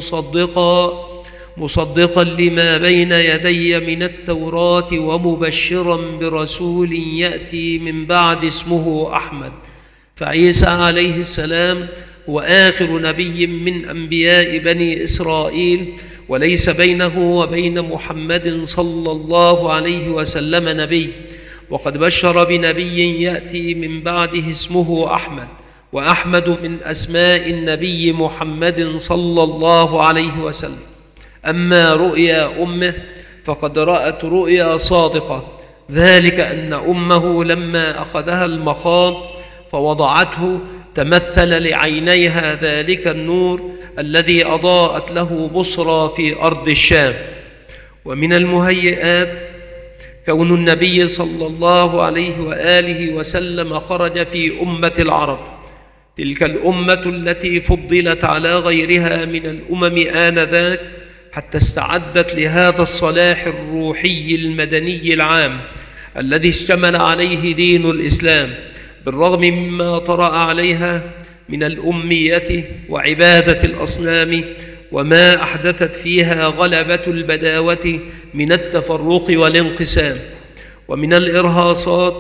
مصدقا لما بين يدي من التوراة ومبشرا برسول يأتي من بعد اسمه أحمد. فعيسى عليه السلام هو آخر نبي من أنبياء بني إسرائيل، وليس بينه وبين محمد صلى الله عليه وسلم نبي. وقد بشر بنبي يأتي من بعده اسمه أحمد، وأحمد من أسماء النبي محمد صلى الله عليه وسلم. أما رؤيا أمه فقد رأت رؤيا صادقة، ذلك أن أمه لما أخذها المخاض فوضعته تمثل لعينيها ذلك النور الذي أضاءت له بصرى في أرض الشام. ومن المهيئات كون النبي صلى الله عليه وآله وسلم خرج في أمة العرب، تلك الأمة التي فضلت على غيرها من الأمم آنذاك حتى استعدت لهذا الصلاح الروحي المدني العام الذي اشتمل عليه دين الإسلام، بالرغم مما طرأ عليها من الأمية وعبادة الأصنام، وما أحدثت فيها غلبة البداوة من التفرق والانقسام. ومن الإرهاصات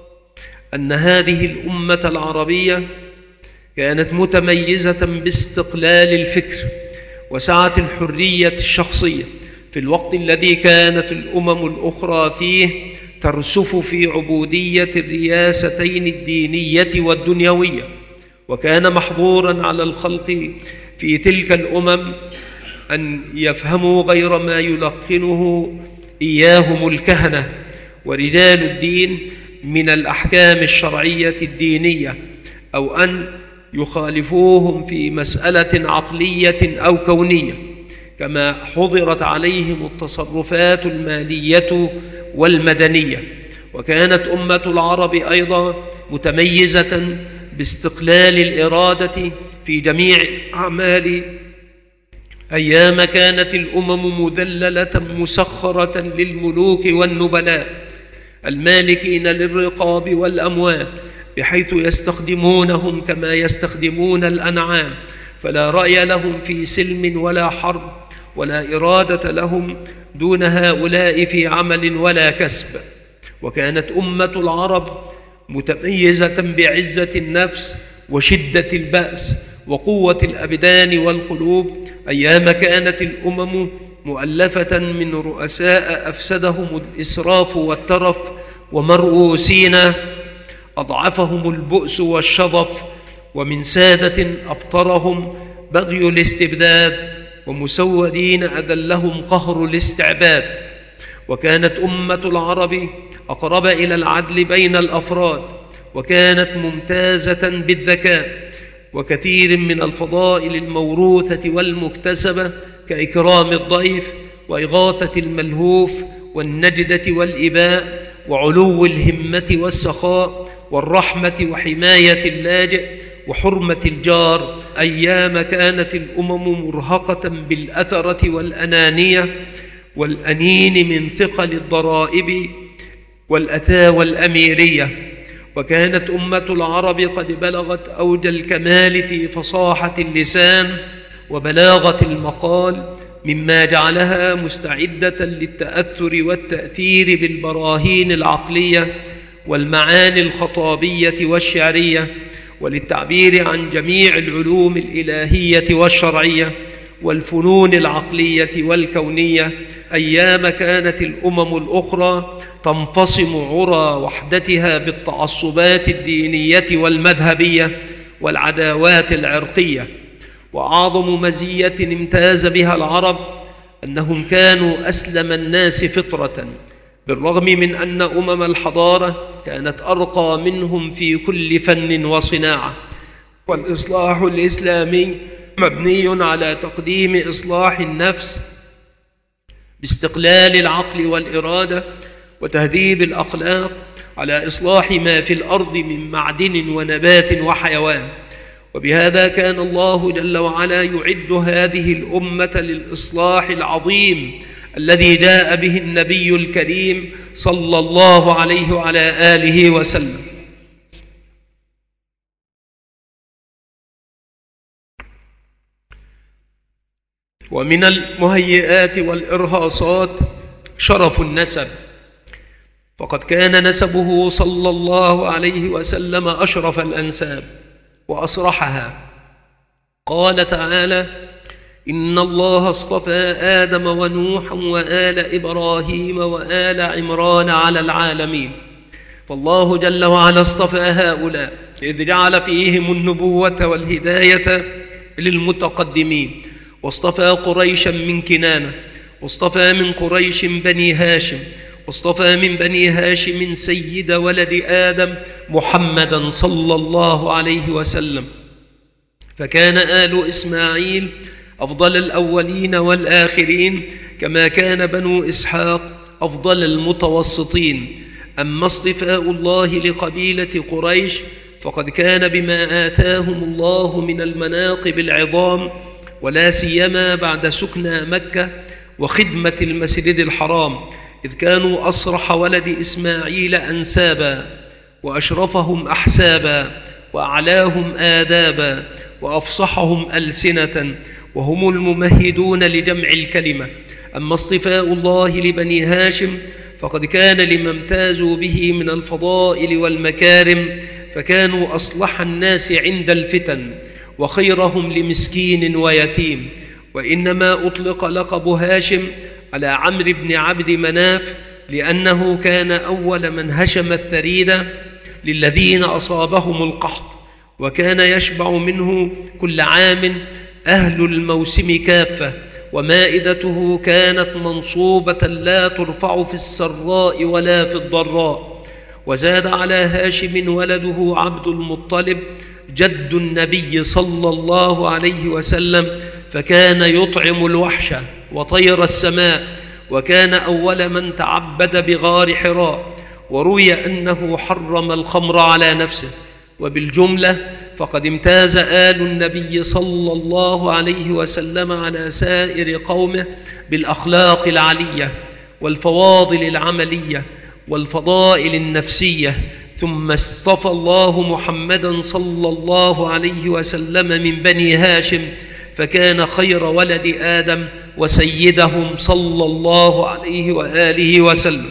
أن هذه الأمة العربية كانت متميزة باستقلال الفكر وسعة الحرية الشخصية في الوقت الذي كانت الأمم الأخرى فيه ترسف في عبودية الرياستين الدينية والدنيوية. وكان محظوراً على الخلق في تلك الأمم أن يفهموا غير ما يلقنه إياهم الكهنة ورجال الدين من الأحكام الشرعية الدينية، أو أن يخالفوهم في مسألة عقلية أو كونية، كما حظرت عليهم التصرفات المالية والمدنية. وكانت أمة العرب أيضا متميزة باستقلال الإرادة في جميع أعمال. أيام كانت الأمم مذللة مسخرة للملوك والنبلاء المالكين للرقاب والأموال، بحيث يستخدمونهم كما يستخدمون الأنعام، فلا رأي لهم في سلم ولا حرب، ولا إرادة لهم دون هؤلاء في عمل ولا كسب. وكانت أمة العرب متميزة بعزة النفس وشدة البأس وقوة الأبدان والقلوب، أيام كانت الأمم مؤلفة من رؤساء أفسدهم الإسراف والترف، ومرؤوسين أضعفهم البؤس والشظف، ومن سادة أبطرهم بغي الاستبداد، ومسودين أذلهم قهر الاستعباد. وكانت أمة العرب أقرب إلى العدل بين الأفراد، وكانت ممتازة بالذكاء وكثير من الفضائل الموروثة والمكتسبة، كإكرام الضيف وإغاثة الملهوف والنجدة والإباء وعلو الهمة والسخاء والرحمة وحماية اللاجئ وحرمة الجار. أيام كانت الأمم مرهقة بالأثرة والأنانية والأنين من ثقل الضرائب والأتاوى الأميرية. وكانت أمة العرب قد بلغت أوج الكمال في فصاحة اللسان وبلاغة المقال، مما جعلها مستعدة للتأثر والتأثير بالبراهين العقلية والمعاني الخطابية والشعرية، وللتعبير عن جميع العلوم الإلهية والشرعية والفنون العقلية والكونية، أيام كانت الأمم الأخرى تنفصم عرى وحدتها بالتعصبات الدينية والمذهبية والعداوات العرقية. وأعظم مزية امتاز بها العرب أنهم كانوا أسلم الناس فطرة، بالرغم من أن أمم الحضارة كانت أرقى منهم في كل فن وصناعة. والإصلاح الإسلامي مبني على تقديم إصلاح النفس باستقلال العقل والإرادة وتهذيب الأخلاق على إصلاح ما في الأرض من معدن ونبات وحيوان. وبهذا كان الله جل وعلا يعد هذه الأمة للإصلاح العظيم الذي جاء به النبي الكريم صلى الله عليه وعلى آله وسلم. ومن المهيئات والإرهاصات شرف النسب، فقد كان نسبه صلى الله عليه وسلم أشرف الأنساب وأصرحها. قال تعالى: إن الله اصطفى آدم ونوحا وآل إبراهيم وآل عمران على العالمين. فالله جل وعلا اصطفى هؤلاء إذ جعل فيهم النبوة والهداية للمتقدمين، واصطفى قريشا من كنانة، واصطفى من قريش بني هاشم، واصطفى من بني هاشم سيد ولد آدم محمدا صلى الله عليه وسلم. فكان آل إسماعيل أفضل الأولين والآخرين، كما كان بنو إسحاق أفضل المتوسطين. أما اصطفاء الله لقبيلة قريش فقد كان بما آتاهم الله من المناقب العظام، ولا سيما بعد سكنى مكة وخدمة المسجد الحرام، إذ كانوا أصرح ولد إسماعيل أنسابا، وأشرفهم أحسابا، وأعلاهم آدابا، وأفصحهم ألسنة، وهم الممهدون لجمع الكلمة. أما اصطفاء الله لبني هاشم فقد كان لما امتازوا به من الفضائل والمكارم، فكانوا أصلح الناس عند الفتن وخيرهم لمسكين ويتيم. وإنما أطلق لقب هاشم على عمرو بن عبد مناف لأنه كان أول من هشم الثريد للذين أصابهم القحط، وكان يشبع منه كل عام أهل الموسم كافة، ومائدته كانت منصوبة لا ترفع في السراء ولا في الضراء. وزاد على هاشم ولده عبد المطلب جد النبي صلى الله عليه وسلم، فكان يطعم الوحش وطير السماء، وكان أول من تعبد بغار حراء، وروي أنه حرم الخمر على نفسه. وبالجملة فقد امتاز آل النبي صلى الله عليه وسلم على سائر قومه بالأخلاق العلية والفواضل العملية والفضائل النفسية. ثم اصطفى الله محمدا صلى الله عليه وسلم من بني هاشم، فكان خير ولد آدم وسيدهم صلى الله عليه وآله وسلم.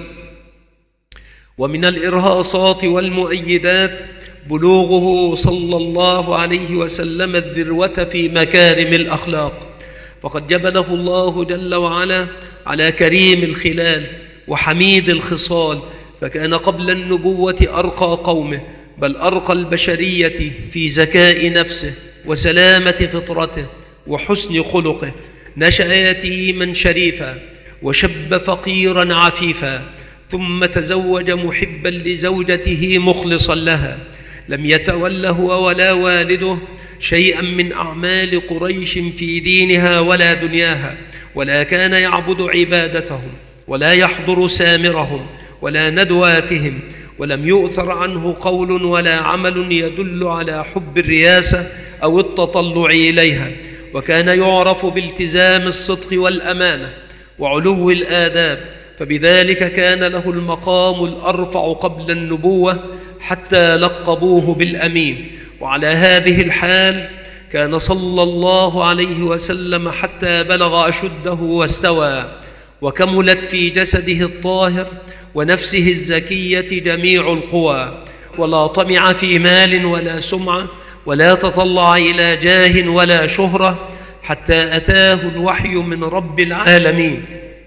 ومن الإرهاصات والمؤيدات بلوغه صلى الله عليه وسلم الذروة في مكارم الأخلاق، فقد جبله الله جل وعلا على كريم الخلال وحميد الخصال، فكان قبل النبوة أرقى قومه، بل أرقى البشرية في زكاء نفسه وسلامة فطرته وحسن خلقه. نشأ يتيما شريفا وشب فقيرا عفيفا، ثم تزوج محبا لزوجته مخلصا لها، لم يتول هو ولا والده شيئا من أعمال قريش في دينها ولا دنياها، ولا كان يعبد عبادتهم ولا يحضر سامرهم ولا ندواتهم، ولم يؤثر عنه قول ولا عمل يدل على حب الرياسة أو التطلع إليها، وكان يعرف بالتزام الصدق والأمانة وعلو الآداب، فبذلك كان له المقام الأرفع قبل النبوة حتى لقبوه بالأمين. وعلى هذه الحال كان صلى الله عليه وسلم حتى بلغ أشده واستوى، وكملت في جسده الطاهر ونفسه الزكية جميع القوى، ولا طمع في مال ولا سمعة، ولا تطلع إلى جاه ولا شهرة، حتى أتاه الوحي من رب العالمين.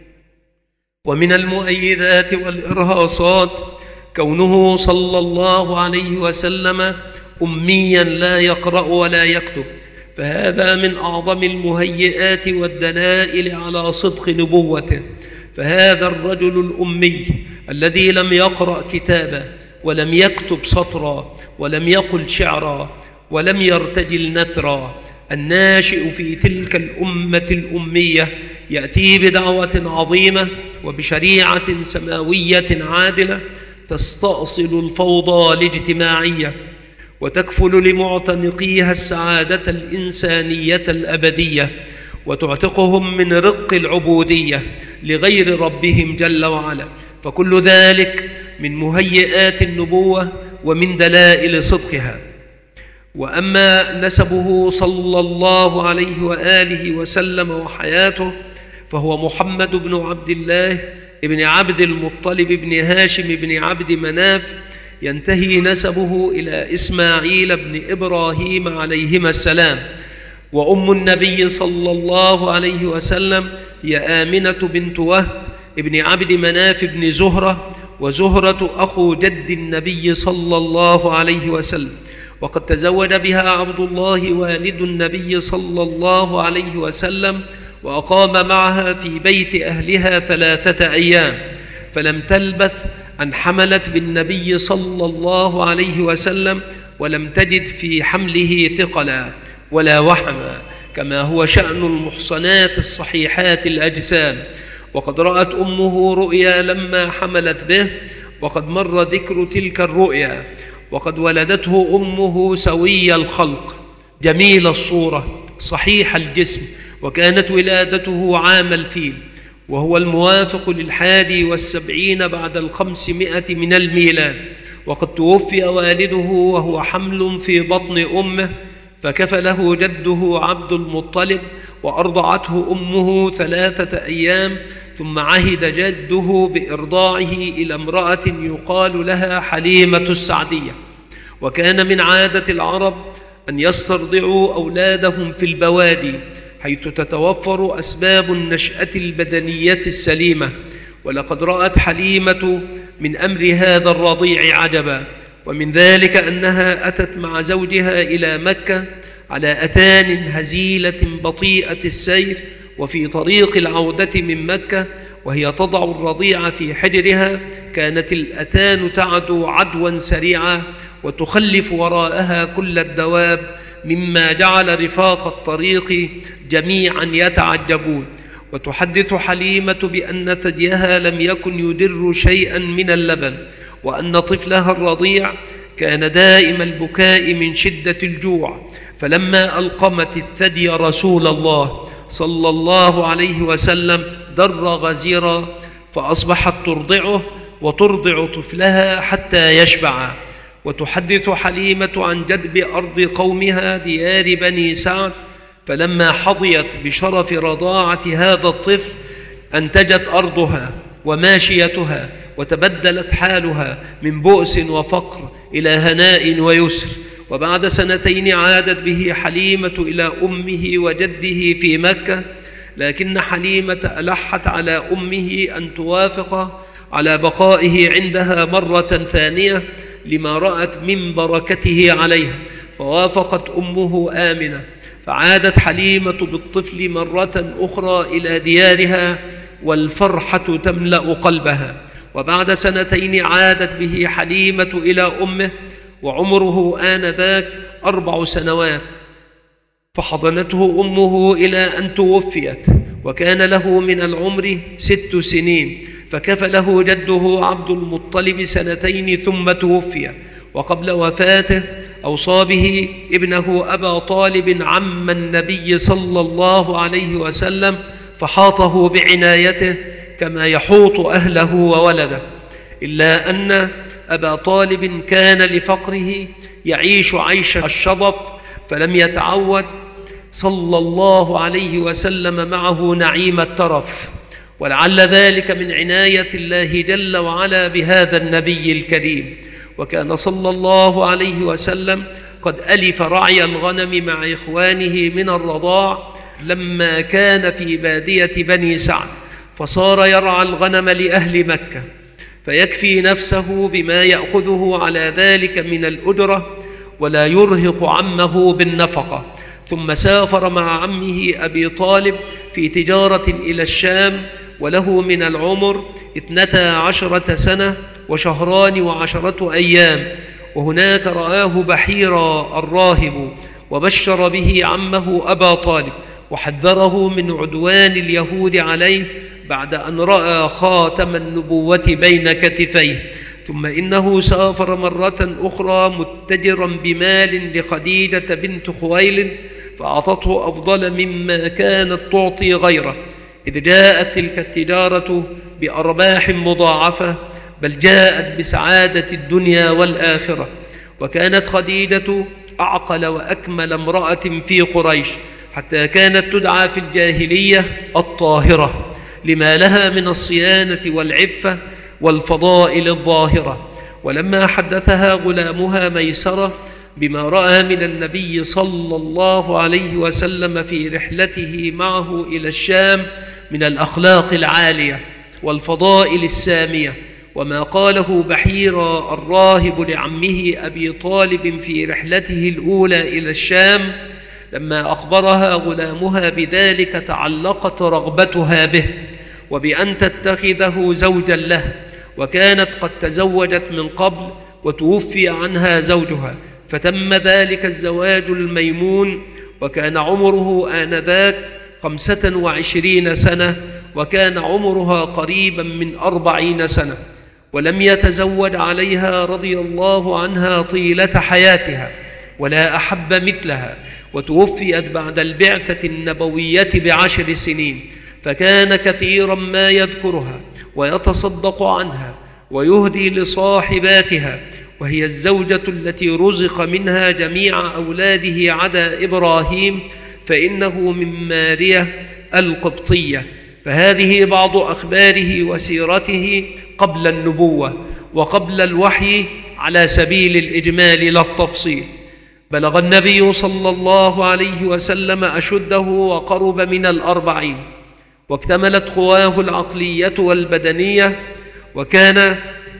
ومن المؤيدات والإرهاصات كونه صلى الله عليه وسلم أميا لا يقرأ ولا يكتب، فهذا من أعظم المهيئات والدلائل على صدق نبوته. فهذا الرجل الأمي الذي لم يقرأ كتابا ولم يكتب سطرا ولم يقل شعرا ولم يرتجل نثرا، الناشئ في تلك الأمة الأمية، يأتي بدعوة عظيمة وبشريعة سماوية عادلة تستأصل الفوضى الاجتماعية وتكفل لمعتنقيها السعادة الإنسانية الأبدية، وتعتقهم من رق العبودية لغير ربهم جل وعلا. فكل ذلك من مهيئات النبوة ومن دلائل صدقها. وأما نسبه صلى الله عليه وآله وسلم وحياته، فهو محمد بن عبد الله بن عبد المطلب بن هاشم بن عبد مناف، ينتهي نسبه إلى إسماعيل بن إبراهيم عليهما السلام. وأم النبي صلى الله عليه وسلم هي آمنة بنت وهب ابن عبد مناف بن زهرة، وزهرة أخو جد النبي صلى الله عليه وسلم، وقد تزوج بها عبد الله والد النبي صلى الله عليه وسلم، وأقام معها في بيت أهلها 3 أيام، فلم تلبث أن حملت بالنبي صلى الله عليه وسلم، ولم تجد في حمله ثقلا ولا وحما، كما هو شأن المحصنات الصحيحات الأجسام. وقد رأت أمه رؤيا لما حملت به، وقد مر ذكر تلك الرؤيا. وقد ولدته أمه سوي الخلق جميل الصورة صحيح الجسم، وكانت ولادته عام الفيل، وهو الموافق ل71 بعد 500 من الميلاد. وقد توفي والده وهو حمل في بطن أمه، فكفله جده عبد المطلب، وأرضعته أمه 3 أيام، ثم عهد جده بإرضاعه إلى امرأة يقال لها حليمة السعدية. وكان من عادة العرب أن يسترضعوا أولادهم في البوادي، حيث تتوفر أسباب النشأة البدنية السليمة. ولقد رأت حليمة من أمر هذا الرضيع عجبا، ومن ذلك أنها أتت مع زوجها إلى مكة على أتان هزيلة بطيئة السير، وفي طريق العودة من مكة وهي تضع الرضيع في حجرها، كانت الأتان تعدو عدوا سريعا وتخلف وراءها كل الدواب، مما جعل رفاق الطريق جميعا يتعجبون. وتحدث حليمة بأن ثديها لم يكن يدر شيئا من اللبن، وأن طفلها الرضيع كان دائم البكاء من شدة الجوع. فلما ألقمت الثدي رسول الله صلى الله عليه وسلم در غزيرا، فأصبحت ترضعه وترضع طفلها حتى يشبع. وتحدث حليمة عن جدب أرض قومها ديار بني سعد، فلما حظيت بشرف رضاعة هذا الطفل أنتجت أرضها وماشيتها، وتبدلت حالها من بؤس وفقر إلى هناء ويسر. وبعد 2 عادت به حليمة إلى أمه وجده في مكة، لكن حليمة ألحت على أمه أن توافق على بقائه عندها مرة ثانية لما رأت من بركته عليها، فوافقت أمه آمنة، فعادت حليمة بالطفل مرة أخرى إلى ديارها، والفرحة تملأ قلبها. وبعد 2 عادت به حليمة إلى أمه، وعمره آنذاك 4 سنوات، فحضنته أمه إلى أن توفيت، وكان له من العمر 6 سنين، فكفله جده عبد المطلب 2 ثم توفي. وقبل وفاته أوصى به ابنه أبا طالب عم النبي صلى الله عليه وسلم، فحاطه بعنايته كما يحوط أهله وولده، إلا أن أبا طالب كان لفقره يعيش عيش الشظف فلم يتعود صلى الله عليه وسلم معه نعيم الترف، ولعل ذلك من عناية الله جل وعلا بهذا النبي الكريم. وكان صلى الله عليه وسلم قد ألف رعي الغنم مع إخوانه من الرضاع لما كان في بادية بني سعد، فصار يرعى الغنم لأهل مكة فيكفي نفسه بما يأخذه على ذلك من الأجرة ولا يرهق عمه بالنفقة. ثم سافر مع عمه أبي طالب في تجارة إلى الشام، وله من العمر 12 سنة وشهران و10 أيام، وهناك رآه بحيرا الراهب وبشر به عمه أبا طالب وحذره من عدوان اليهود عليه بعد أن رأى خاتم النبوة بين كتفيه. ثم إنه سافر مرة أخرى متجرا بمال لخديجة بنت خويلد فأعطته أفضل مما كانت تعطي غيره، إذ جاءت تلك التجارة بأرباح مضاعفة، بل جاءت بسعادة الدنيا والآخرة. وكانت خديجة أعقل وأكمل امرأة في قريش، حتى كانت تدعى في الجاهلية الطاهرة لما لها من الصيانة والعفة والفضائل الظاهرة. ولما حدثها غلامها ميسرة بما رأى من النبي صلى الله عليه وسلم في رحلته معه إلى الشام من الأخلاق العالية والفضائل السامية، وما قاله بحيرا الراهب لعمه أبي طالب في رحلته الأولى إلى الشام، لما أخبرها غلامها بذلك تعلقت رغبتها به وبأن تتخذه زوجا له، وكانت قد تزوجت من قبل وتوفي عنها زوجها، فتم ذلك الزواج الميمون، وكان عمره آنذاك 25 سنة، وكان عمرها قريبا من 40 سنة، ولم يتزوج عليها رضي الله عنها طيلة حياتها ولا أحب مثلها، وتوفيت بعد البعثة النبوية ب10 سنين. فكان كثيرا ما يذكرها ويتصدق عنها ويهدي لصاحباتها، وهي الزوجة التي رزق منها جميع أولاده عدا إبراهيم، فإنه من مارية القبطية. فهذه بعض أخباره وسيرته قبل النبوة وقبل الوحي على سبيل الإجمال لا التفصيل. بلغ النبي صلى الله عليه وسلم أشده وقرب من 40، واكتملت قواه العقلية والبدنية، وكان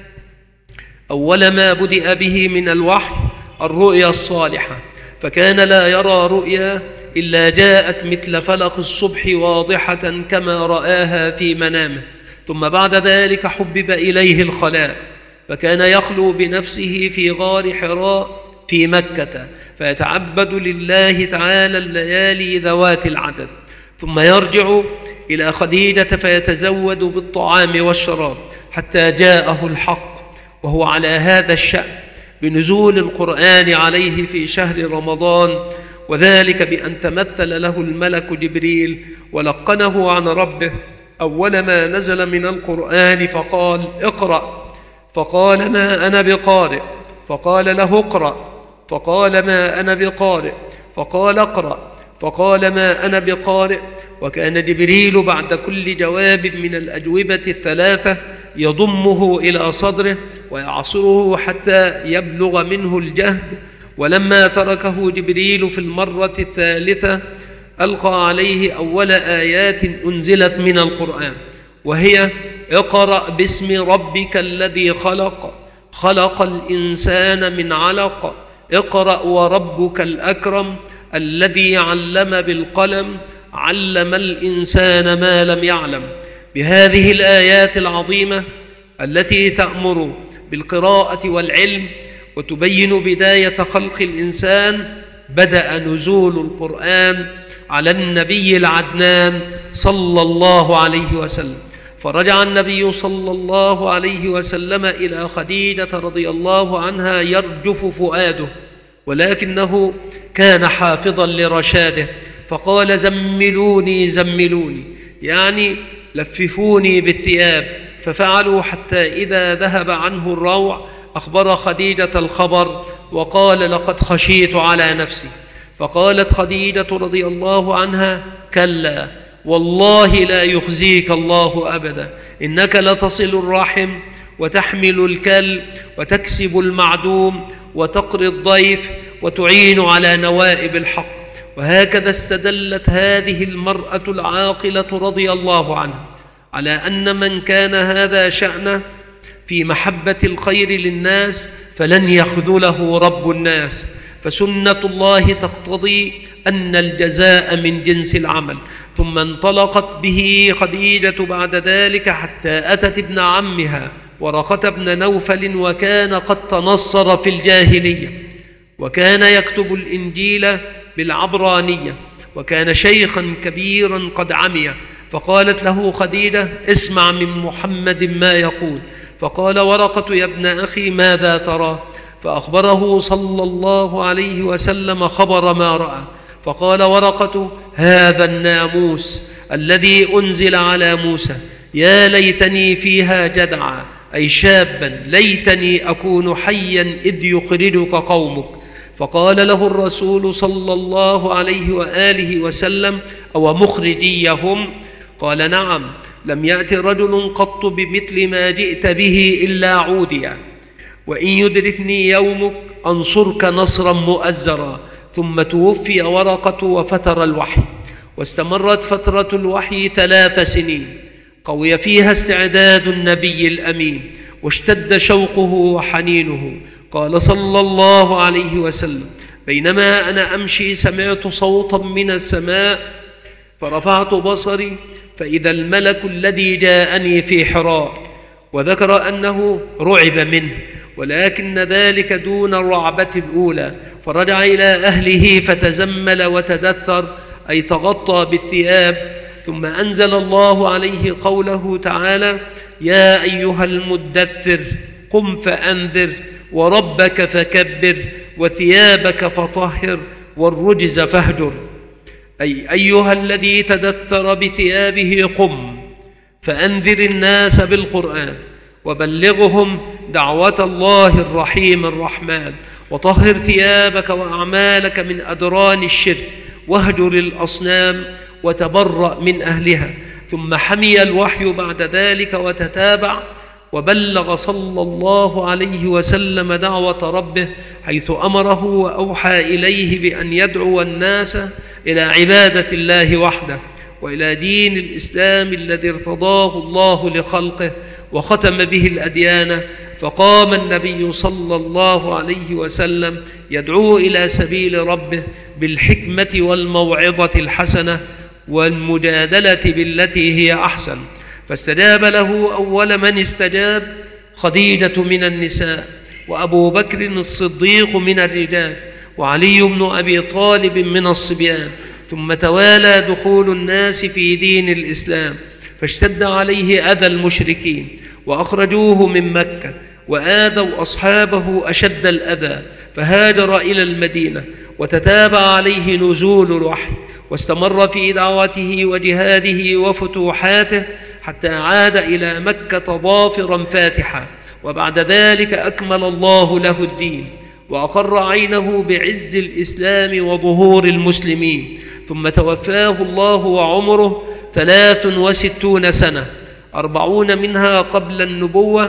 أول ما بدأ به من الوحي الرؤيا الصالحة، فكان لا يرى رؤيا إلا جاءت مثل فلق الصبح واضحة كما رآها في منامه. ثم بعد ذلك حبب إليه الخلاء، فكان يخلو بنفسه في غار حراء في مكة فيتعبد لله تعالى الليالي ذوات العدد، ثم يرجع إلى خديجة فيتزود بالطعام والشراب حتى جاءه الحق، وهو على هذا الشأن بنزول القرآن عليه في شهر رمضان، وذلك بأن تمثل له الملك جبريل ولقنه عن ربه أول ما نزل من القرآن فقال: اقرأ، فقال: ما أنا بقارئ، فقال له: اقرأ، فقال: ما أنا بقارئ، فقال: اقرأ، فقال: ما أنا بقارئ. وكان جبريل بعد كل جواب من الأجوبة الثلاثة يضمه إلى صدره ويعصره حتى يبلغ منه الجهد. ولما تركه جبريل في المرة الثالثة ألقى عليه أول آيات أنزلت من القرآن، وهي: اقرأ باسم ربك الذي خلق، خلق الإنسان من علق، اقرأ وربك الأكرم الذي علم بالقلم، علم الإنسان ما لم يعلم. بهذه الآيات العظيمة التي تأمر بالقراءة والعلم وتبين بداية خلق الإنسان بدأ نزول القرآن على النبي العدنان صلى الله عليه وسلم. فرجع النبي صلى الله عليه وسلم إلى خديجة رضي الله عنها يرجف فؤاده، ولكنه كان حافظا لرشاده، فقال: زملوني زملوني، يعني لففوني بالثياب. ففعلوا حتى إذا ذهب عنه الروع أخبر خديجة الخبر وقال: لقد خشيت على نفسي. فقالت خديجة رضي الله عنها: كلا والله لا يخزيك الله أبدا، إنك لتصل الرحم وتحمل الكل وتكسب المعدوم وتقري الضيف وتعين على نوائب الحق. وهكذا استدلت هذه المرأة العاقلة رضي الله عنها على أن من كان هذا شأنه في محبة الخير للناس فلن يخذله رب الناس، فسنة الله تقتضي أن الجزاء من جنس العمل. ثم انطلقت به خديجة بعد ذلك حتى أتت ابن عمها ورقة بن نوفل، وكان قد تنصر في الجاهلية، وكان يكتب الإنجيل بالعبرانية، وكان شيخا كبيرا قد عمي. فقالت له خديجة: اسمع من محمد ما يقول. فقال ورقة: يا ابن أخي ماذا ترى؟ فأخبره صلى الله عليه وسلم خبر ما رأى. فقال ورقة: هذا الناموس الذي أنزل على موسى، يا ليتني فيها جدعا، أي شابا، ليتني أكون حيا إذ يخرجك قومك. فقال له الرسول صلى الله عليه وآله وسلم: أو مخرجيهم؟ قال: نعم، لم يأت رجل قط بمثل ما جئت به إلا عوديا، وإن يدركني يومك أنصرك نصرا مؤزرا. ثم توفي ورقة وفتر الوحي، واستمرت فترة الوحي 3 سنين قوي فيها استعداد النبي الأمين، واشتد شوقه وحنينه. قال صلى الله عليه وسلم: بينما أنا أمشي سمعت صوتا من السماء، فرفعت بصري فإذا الملك الذي جاءني في حراء، وذكر أنه رعب منه، ولكن ذلك دون الرعبة الأولى. فرجع إلى أهله فتزمل وتدثر، أي تغطى بالثياب. ثم أنزل الله عليه قوله تعالى: يا أيها المدثر قم فأنذر وربك فكبر وثيابك فطهر والرجز فاهجر. أي أيها الذي تدثر بثيابه قم فأنذر الناس بالقرآن وبلغهم دعوة الله الرحيم الرحمن، وطهر ثيابك وأعمالك من أدران الشرك، واهجر الأصنام وتبرأ من أهلها. ثم حمي الوحي بعد ذلك وتتابع، وبلغ صلى الله عليه وسلم دعوة ربه، حيث أمره وأوحى إليه بأن يدعو الناس إلى عبادة الله وحده، وإلى دين الإسلام الذي ارتضاه الله لخلقه وختم به الأديان. فقام النبي صلى الله عليه وسلم يدعو إلى سبيل ربه بالحكمة والموعظة الحسنة والمجادلة بالتي هي أحسن. فاستجاب له أول من استجاب خديجة من النساء، وأبو بكر الصديق من الرجال، وعلي بن أبي طالب من الصبيان. ثم توالى دخول الناس في دين الإسلام، فاشتد عليه أذى المشركين وأخرجوه من مكة، وآذوا أصحابه أشد الأذى، فهاجر إلى المدينة، وتتابع عليه نزول الوحي، واستمر في دعوته وجهاده وفتوحاته حتى عاد إلى مكة ظافرا فاتحا. وبعد ذلك أكمل الله له الدين، وأقر عينه بعز الإسلام وظهور المسلمين. ثم توفاه الله وعمره 63 سنة، 40 منها قبل النبوة،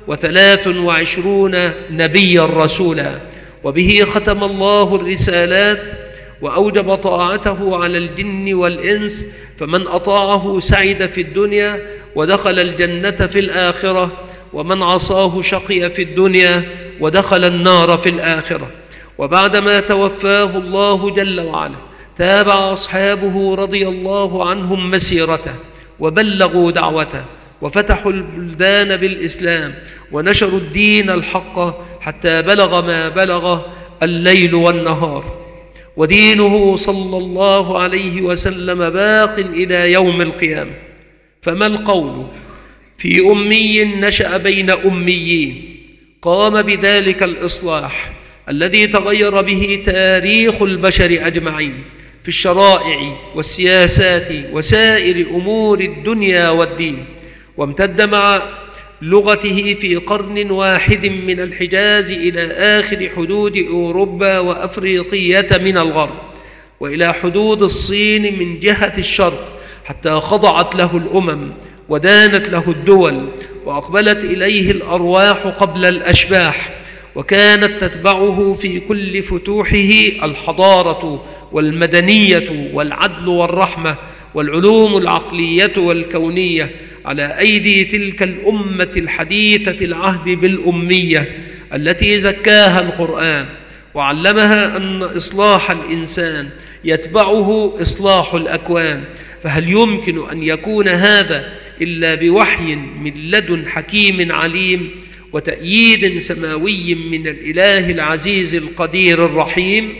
و23 نبيا رسولا. وبه ختم الله الرسالات، وأوجب طاعته على الجن والإنس، فمن أطاعه سعد في الدنيا ودخل الجنة في الآخرة، ومن عصاه شقي في الدنيا ودخل النار في الآخرة. وبعدما توفاه الله جل وعلا تابع أصحابه رضي الله عنهم مسيرته، وبلغوا دعوته، وفتحوا البلدان بالإسلام، ونشروا الدين الحق حتى بلغ ما بلغ الليل والنهار. ودينه صلى الله عليه وسلم باق إلى يوم القيامة. فما القول في أمي نشأ بين أميين قام بذلك الإصلاح الذي تغير به تاريخ البشر أجمعين في الشرائع والسياسات وسائر أمور الدنيا والدين، وامتد مع لغته في قرن واحد من الحجاز إلى آخر حدود أوروبا وأفريقية من الغرب، وإلى حدود الصين من جهة الشرق، حتى خضعت له الأمم ودانت له الدول، وأقبلت إليه الأرواح قبل الأشباح، وكانت تتبعه في كل فتوحه الحضارة والمدنية والعدل والرحمة والعلوم العقلية والكونية، على أيدي تلك الأمة الحديثة العهد بالأمية التي زكاها القرآن، وعلمها أن إصلاح الإنسان يتبعه إصلاح الأكوان. فهل يمكن أن يكون هذا إلا بوحي من لدن حكيم عليم وتأييد سماوي من الإله العزيز القدير الرحيم؟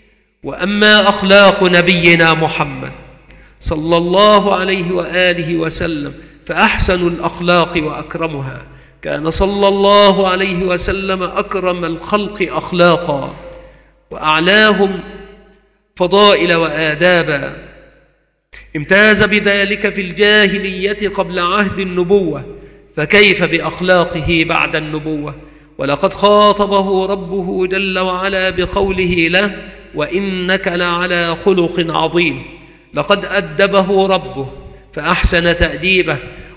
وأما أخلاق نبينا محمد صلى الله عليه وآله وسلم فأحسن الأخلاق وأكرمها. كان صلى الله عليه وسلم أكرم الخلق أخلاقا وأعلاهم فضائل وآدابا، امتاز بذلك في الجاهلية قبل عهد النبوة، فكيف بأخلاقه بعد النبوة؟ ولقد خاطبه ربه جل وعلا بقوله له: وإنك لعلى خلق عظيم. لقد أدبه ربه فأحسن تأديبه،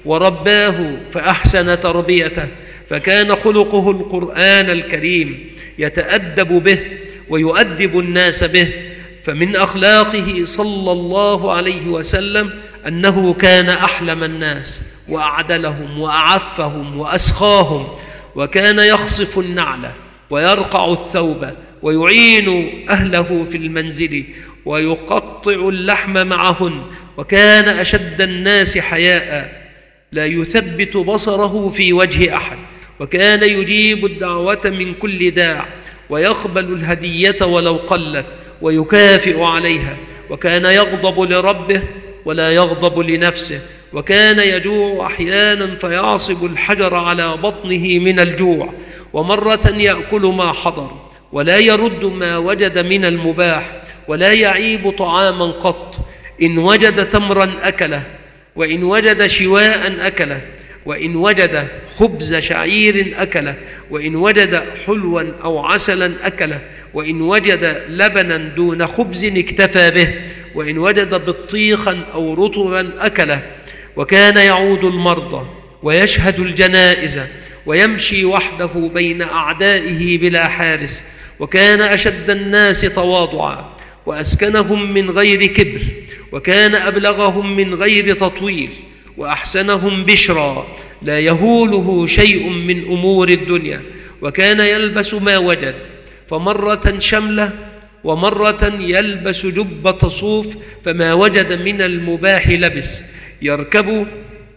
ورباه فأحسن تربيته، فكان خلقه القرآن الكريم يتأدب به ويؤدب الناس به. فمن أخلاقه صلى الله عليه وسلم أنه كان أحلم الناس وأعدلهم وأعفهم وأسخاهم، وكان يخصف النعل ويرقع الثوب ويعين أهله في المنزل ويقطع اللحم معهن، وكان أشد الناس حياء، لا يثبت بصره في وجه أحد، وكان يجيب الدعوة من كل داع، ويقبل الهدية ولو قلت ويكافئ عليها، وكان يغضب لربه ولا يغضب لنفسه، وكان يجوع أحيانا فيعصب الحجر على بطنه من الجوع، ومرة يأكل ما حضر ولا يرد ما وجد من المباح، ولا يعيب طعاما قط، إن وجد تمرا أكله، وإن وجد شواء أكله، وإن وجد خبز شعير أكله، وإن وجد حلوا أو عسلا أكله، وإن وجد لبنا دون خبز اكتفى به، وإن وجد بطيخا أو رطبا أكله. وكان يعود المرضى ويشهد الجنائز ويمشي وحده بين أعدائه بلا حارس، وكان أشد الناس تواضعا وأسكنهم من غير كبر، وكان أبلغهم من غير تطويل، وأحسنهم بشرا لا يهوله شيء من أمور الدنيا، وكان يلبس ما وجد، فمرة شملة ومرة يلبس جبة صوف، فما وجد من المباح لبس، يركب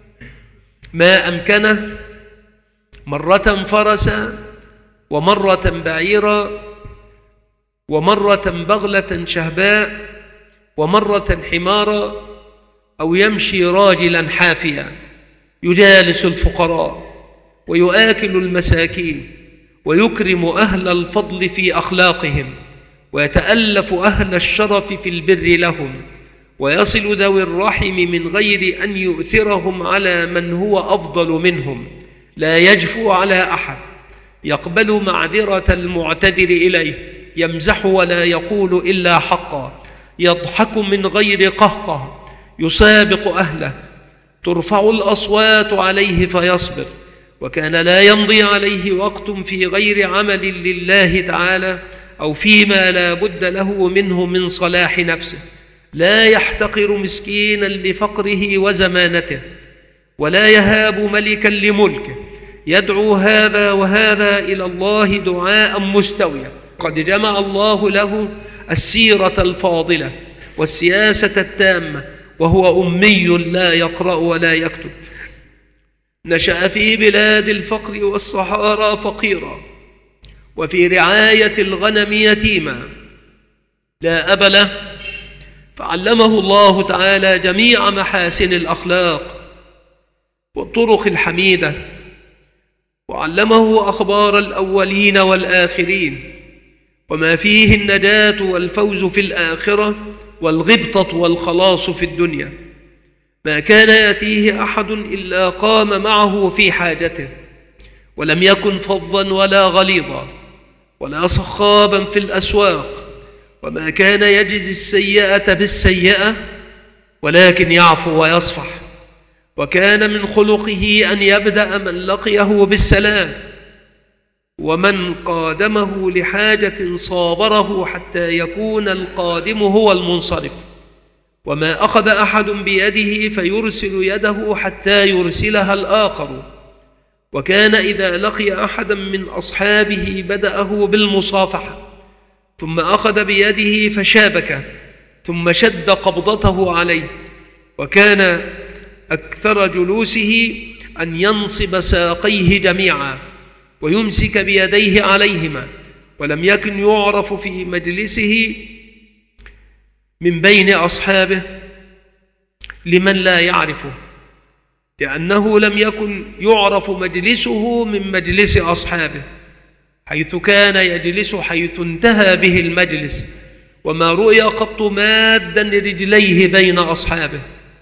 ما أمكنه، مرة فرسا ومرة بعيرا ومرة بغلة شهباء ومرة حمارا، أو يمشي راجلا حافيا، يجالس الفقراء ويؤكل المساكين، ويكرم أهل الفضل في أخلاقهم، ويتألف أهل الشرف في البر لهم، ويصل ذوي الرحم من غير أن يؤثرهم على من هو أفضل منهم، لا يجفو على أحد، يقبل معذرة المعتذر إليه، يمزح ولا يقول إلا حقا، يضحك من غير قهقه، يسابق أهله، ترفع الأصوات عليه فيصبر، وكان لا يمضي عليه وقت في غير عمل لله تعالى أو فيما لا بد له منه من صلاح نفسه، لا يحتقر مسكينا لفقره وزمانته، ولا يهاب ملكا لملكه، يدعو هذا وهذا إلى الله دعاء مستويا. قد جمع الله له السيرة الفاضلة والسياسة التامة، وهو أمي لا يقرأ ولا يكتب، نشأ في بلاد الفقر والصحارى فقيرا، وفي رعاية الغنم يتيما لا أب له، فعلمه الله تعالى جميع محاسن الأخلاق والطرق الحميدة، وعلمه أخبار الأولين والآخرين، وما فيه النجاة والفوز في الآخرة والغبطة والخلاص في الدنيا. ما كان يأتيه أحد إلا قام معه في حاجته، ولم يكن فظا ولا غليظا ولا صخابا في الأسواق، وما كان يجزي السيئة بالسيئة ولكن يعفو ويصفح. وكان من خلقه أن يبدأ من لقيه بالسلام، ومن قادمه لحاجة صابره حتى يكون القادم هو المنصرف. وما أخذ أحد بيده فيرسل يده حتى يرسلها الآخر. وكان إذا لقي أحدا من أصحابه بدأه بالمصافحة، ثم أخذ بيده فشابكه، ثم شد قبضته عليه. وكان أكثر جلوسه أن ينصب ساقيه جميعا ويمسك بيديه عليهما، ولم يكن يعرف في مجلسه من بين أصحابه لمن لا يعرفه، لأنه لم يكن يعرف مجلسه من مجلس أصحابه، حيث كان يجلس حيث انتهى به المجلس، وما رؤي قط مادا رجليه بين أصحابه،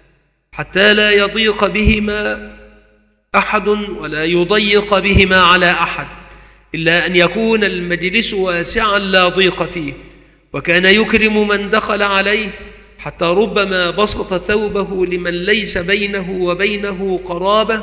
حتى لا يضيق بهما أحد ولا يضيق بهما على أحد، إلا أن يكون المجلس واسعا لا ضيق فيه. وكان يكرم من دخل عليه، حتى ربما بسط ثوبه لمن ليس بينه وبينه قرابة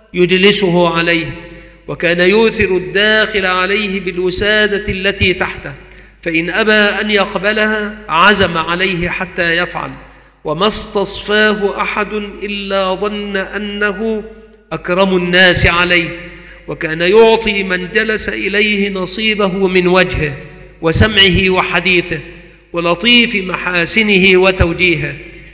يجلسه عليه. وكان يؤثر الداخل عليه بالوسادة التي تحته، فإن أبى أن يقبلها عزم عليه حتى يفعل. وما استصفاه أحد إلا ظن أنه أكرم الناس عليه. وكان يعطي من جلس إليه نصيبه من وجهه وسمعه وحديثه ولطيف محاسنه وتوجيهه.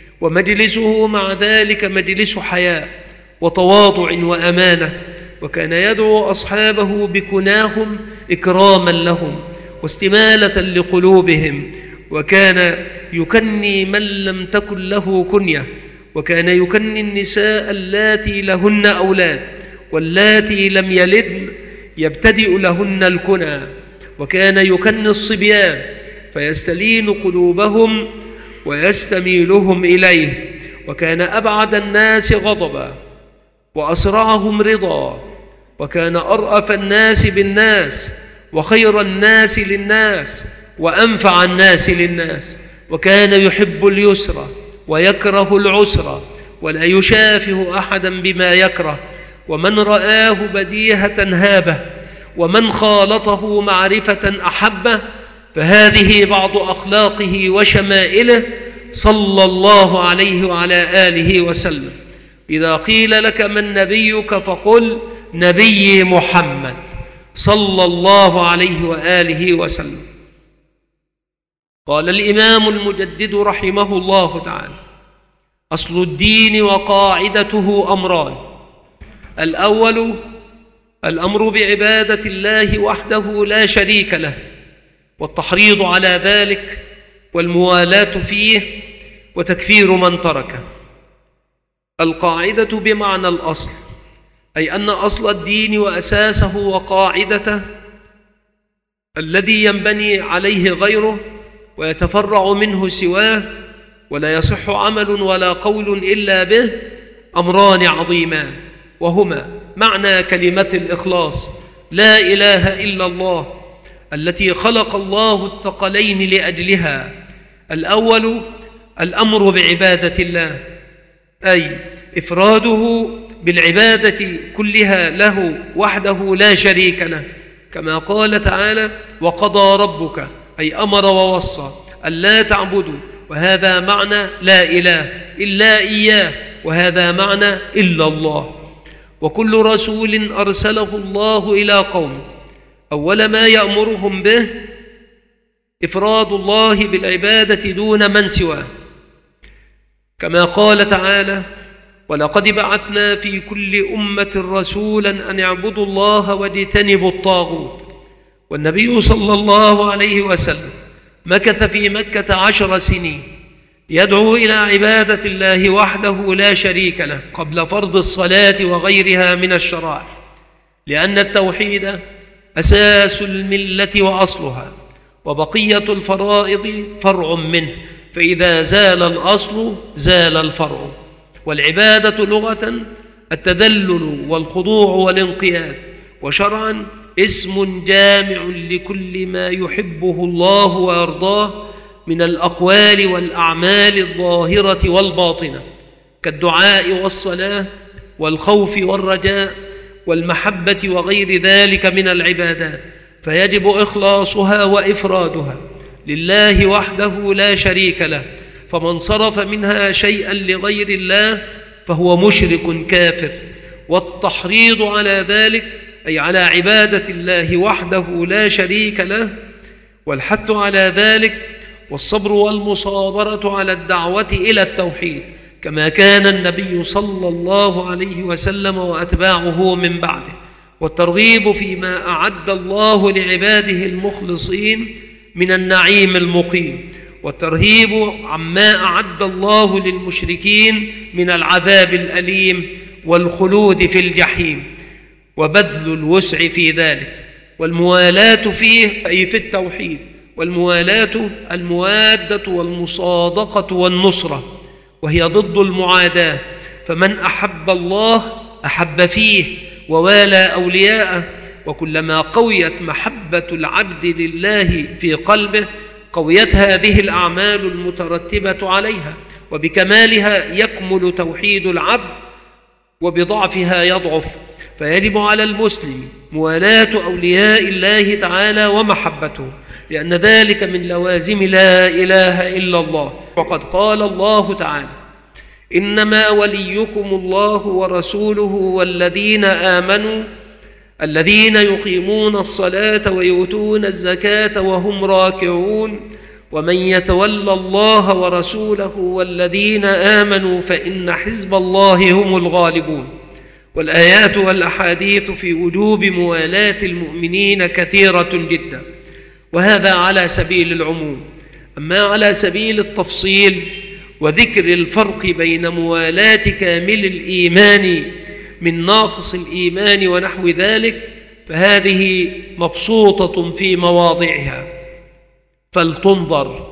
ومجلسه مع ذلك مجلس حياء وتواضع وأمانة. وكان يدعو أصحابه بكناهم إكراما لهم واستمالة لقلوبهم. وكان يكني من لم تكن له كنية. وكان يكني النساء اللاتي لهن أولاد واللاتي لم يلدن يبتدئ لهن الكنى. وكان يكني الصبيان فيستلين قلوبهم ويستميلهم إليه. وكان أبعد الناس غضبا وأسرعهم رضا. وكان أرأف الناس بالناس وخير الناس للناس وأنفع الناس للناس. وكان يحب اليسر ويكره العسر ولا يشافه أحدا بما يكره. ومن رآه بديهة هابه، ومن خالطه معرفة أحبه. فهذه بعض أخلاقه وشمائله صلى الله عليه وعلى آله وسلم. إذا قيل لك من نبيك فقل نبي محمد صلى الله عليه وآله وسلم. قال الإمام المجدد رحمه الله تعالى: أصل الدين وقاعدته أمران. الأول الأمر بعبادة الله وحده لا شريك له، والتحريض على ذلك والموالاة فيه وتكفير من تركه. القاعدة بمعنى الأصل، أي أن أصل الدين وأساسه وقاعدته الذي ينبني عليه غيره ويتفرع منه سواه ولا يصح عمل ولا قول إلا به، أمران عظيمان، وهما معنى كلمة الإخلاص: لا إله إلا الله، التي خلق الله الثقلين لأجلها. الأول الأمر بعبادة الله، أي إفراده بالعبادة كلها له وحده لا شريك له، كما قال تعالى: وقضى ربك، أي أمر ووصى ألا تعبدوا، وهذا معنى لا إله إلا إياه، وهذا معنى إلا الله. وكل رسول أرسله الله إلى قوم أول ما يأمرهم به إفراد الله بالعبادة دون من سواه، كما قال تعالى: ولقد بعثنا في كل أمة رسولا أن اعبدوا الله واجتنبوا الطاغوت. والنبي صلى الله عليه وسلم مكث في مكة 10 سنين يدعو إلى عبادة الله وحده لا شريك له قبل فرض الصلاة وغيرها من الشرائع، لأن التوحيد أساس الملة وأصلها، وبقية الفرائض فرع منه، فإذا زال الأصل زال الفرع. والعبادة لغة التذلل والخضوع والانقياد، وشرعا اسم جامع لكل ما يحبه الله ويرضاه من الأقوال والأعمال الظاهرة والباطنة كالدعاء والصلاة والخوف والرجاء والمحبة وغير ذلك من العبادات، فيجب إخلاصها وإفرادها لله وحده لا شريك له. فمن صرف منها شيئا لغير الله فهو مشرك كافر. والتحريض على ذلك أي على عبادة الله وحده لا شريك له، والحث على ذلك والصبر والمصابرة على الدعوة إلى التوحيد كما كان النبي صلى الله عليه وسلم وأتباعه من بعده، والترغيب فيما أعد الله لعباده المخلصين من النعيم المقيم، والترهيب عما أعد الله للمشركين من العذاب الأليم والخلود في الجحيم، وبذل الوسع في ذلك، والموالاة فيه أي في التوحيد. والموالاة الموادة والمصادقة والنصرة، وهي ضد المعاداة. فمن أحب الله أحب فيه ووالى أولياءه، وكلما قويت محبة العبد لله في قلبه قويت هذه الأعمال المترتبة عليها، وبكمالها يكمل توحيد العبد وبضعفها يضعف. فيجب على المسلم موالاة أولياء الله تعالى ومحبته، لأن ذلك من لوازم لا إله إلا الله. وقد قال الله تعالى: إنما وليكم الله ورسوله والذين آمنوا الذين يقيمون الصلاة ويؤتون الزكاة وهم راكعون ومن يتولى الله ورسوله والذين آمنوا فإن حزب الله هم الغالبون. والآيات والأحاديث في وجوب موالاة المؤمنين كثيرة جدا، وهذا على سبيل العموم. أما على سبيل التفصيل وذكر الفرق بين موالاة كامل الإيمان من ناقص الإيمان ونحو ذلك فهذه مبسوطة في مواضعها فلتنظر.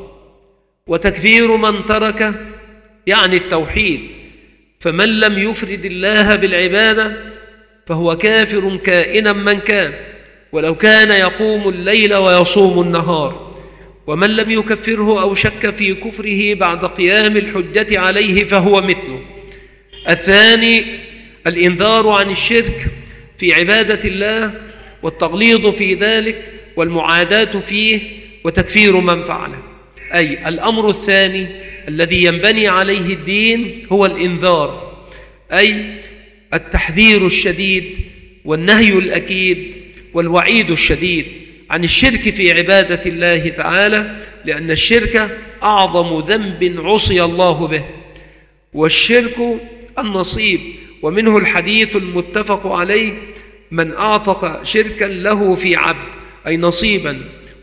وتكفير من ترك يعني التوحيد، فمن لم يفرد الله بالعبادة فهو كافر كائنا من كان، ولو كان يقوم الليل ويصوم النهار. ومن لم يكفره أو شك في كفره بعد قيام الحجة عليه فهو مثله. الثاني الإنذار عن الشرك في عبادة الله والتغليظ في ذلك والمعاداة فيه وتكفير من فعله. أي الأمر الثاني الذي ينبني عليه الدين هو الإنذار، أي التحذير الشديد والنهي الأكيد والوعيد الشديد عن الشرك في عبادة الله تعالى، لأن الشرك أعظم ذنب عصي الله به، والشرك النصيب. ومنه الحديث المتفق عليه: من أعتق شركا له في عبد أي نصيبا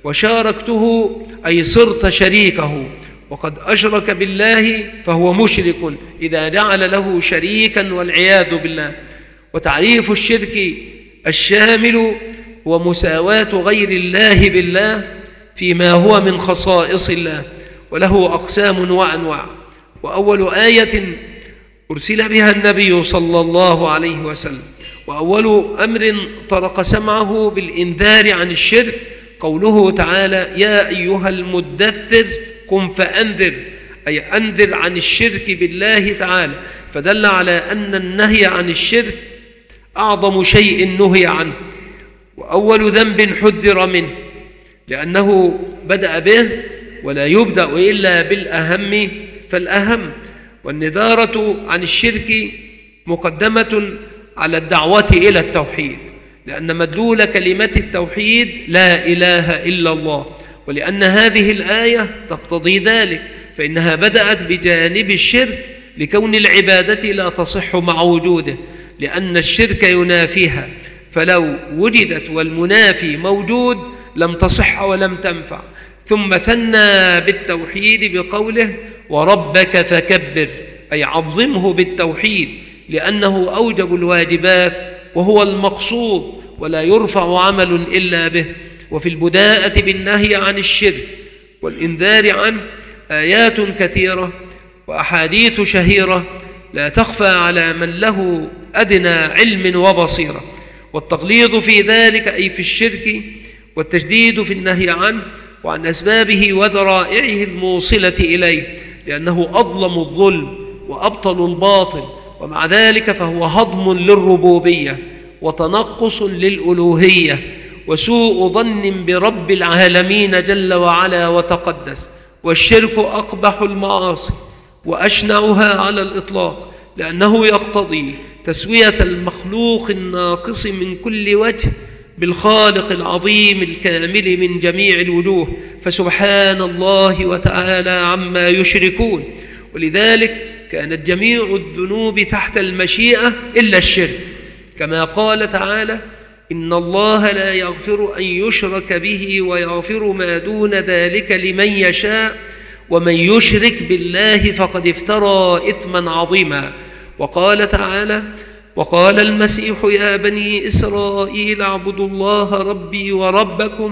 وشاركته أي صرت شريكه، وقد أشرك بالله فهو مشرك إذا جعل له شريكا والعياذ بالله. وتعريف الشرك الشامل هو مساواة غير الله بالله فيما هو من خصائص الله، وله أقسام وأنواع. وأول آية أرسل بها النبي صلى الله عليه وسلم وأول أمر طرق سمعه بالإنذار عن الشرك قوله تعالى: يا أيها المدثر قم فأنذر، أي أنذر عن الشرك بالله تعالى، فدل على أن النهي عن الشرك أعظم شيء نهي عنه وأول ذنب حذر منه، لأنه بدأ به ولا يبدأ إلا بالأهم فالأهم. والنذارة عن الشرك مقدمة على الدعوة إلى التوحيد، لأن مدلول كلمة التوحيد لا إله إلا الله، ولأن هذه الآية تقتضي ذلك، فإنها بدأت بجانب الشرك لكون العبادة لا تصح مع وجوده، لأن الشرك ينافيها، فلو وجدت والمنافي موجود لم تصح ولم تنفع. ثم ثنى بالتوحيد بقوله: وربك فكبر، أي عظمه بالتوحيد، لأنه أوجب الواجبات وهو المقصود ولا يرفع عمل إلا به. وفي البداءة بالنهي عن الشرك والإنذار عنه آيات كثيرة وأحاديث شهيرة لا تخفى على من له أدنى علم وبصيرة. والتغليظ في ذلك أي في الشرك والتشديد في النهي عنه وعن أسبابه وذرائعه الموصلة إليه، لأنه أظلم الظلم وأبطل الباطل، ومع ذلك فهو هضم للربوبية وتنقص للألوهية وسوء ظن برب العالمين جل وعلا وتقدس. والشرك أقبح المعاصي وأشنعها على الإطلاق، لأنه يقتضي تسوية المخلوق الناقص من كل وجه بالخالق العظيم الكامل من جميع الوجوه، فسبحان الله وتعالى عما يشركون. ولذلك كانت جميع الذنوب تحت المشيئة إلا الشرك، كما قال تعالى: إن الله لا يغفر أن يشرك به ويغفر ما دون ذلك لمن يشاء ومن يشرك بالله فقد افترى إثما عظيما. وقال تعالى: وقال المسيح يا بني إسرائيل اعبدوا الله ربي وربكم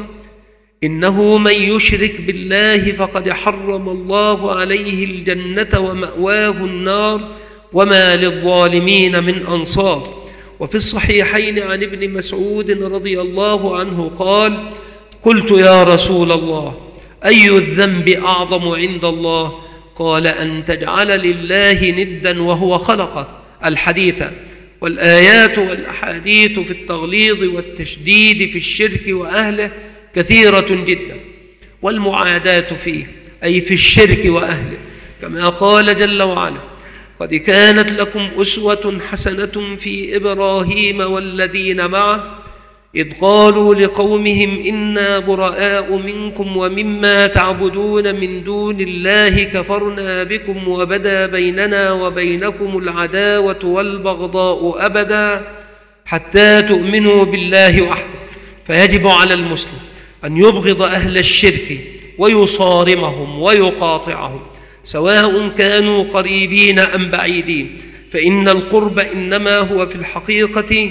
إنه من يشرك بالله فقد حرم الله عليه الجنة ومأواه النار وما للظالمين من أنصار. وفي الصحيحين عن ابن مسعود رضي الله عنه قال: قلت يا رسول الله أي الذنب أعظم عند الله؟ قال: أن تجعل لله ندا وهو خلقك. الحديث. والآيات والأحاديث في التغليظ والتشديد في الشرك وأهله كثيرة جدا، والمعاداة فيه أي في الشرك وأهله، كما قال جل وعلا: قد كانت لكم أسوة حسنة في إبراهيم والذين معه إذ قالوا لقومهم إنا براء منكم ومما تعبدون من دون الله كفرنا بكم وبدا بيننا وبينكم العداوة والبغضاء أبدا حتى تؤمنوا بالله وحده. فيجب على المسلم أن يبغض أهل الشرك ويصارمهم ويقاطعهم، سواء كانوا قريبين أم بعيدين، فإن القرب إنما هو في الحقيقة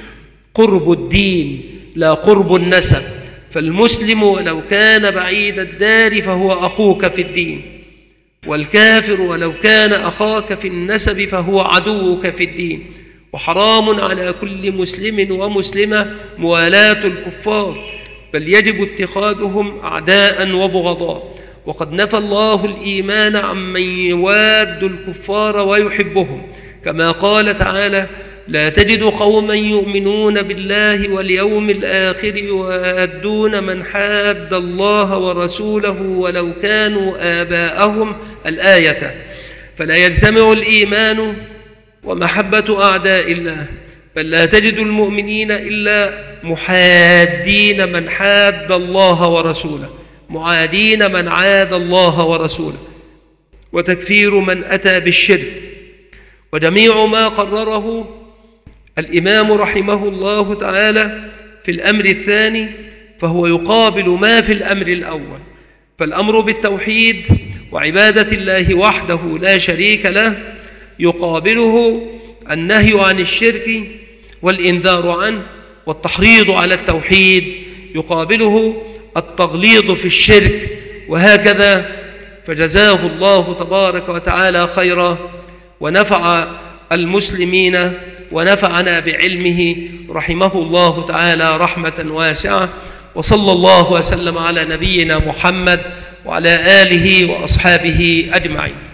قرب الدين لا قرب النسب. فالمسلم ولو كان بعيد الدار فهو أخوك في الدين، والكافر ولو كان أخاك في النسب فهو عدوك في الدين. وحرام على كل مسلم ومسلمة موالاة الكفار، بل يجب اتخاذهم أعداء وبغضاء. وقد نفى الله الإيمان عمن يواد الكفار ويحبهم، كما قال تعالى: لا تجد قوما يؤمنون بالله واليوم الآخر يوادون من حاد الله ورسوله ولو كانوا آباءهم. الآية. فلا يجتمع الإيمان ومحبة أعداء الله، بل لا تجد المؤمنين إلا محادين من حاد الله ورسوله، معادين من عاد الله ورسوله، وتكفير من أتى بالشرك. وجميع ما قرره الإمام رحمه الله تعالى في الأمر الثاني فهو يقابل ما في الأمر الأول، فالأمر بالتوحيد وعبادة الله وحده لا شريك له يقابله النهي عن الشرك والإنذار عنه، والتحريض على التوحيد يقابله التغليظ في الشرك، وهكذا. فجزاه الله تبارك وتعالى خيرا، ونفع المسلمين ونفعنا بعلمه رحمه الله تعالى رحمة واسعة. وصلى الله وسلم على نبينا محمد وعلى آله وأصحابه أجمعين.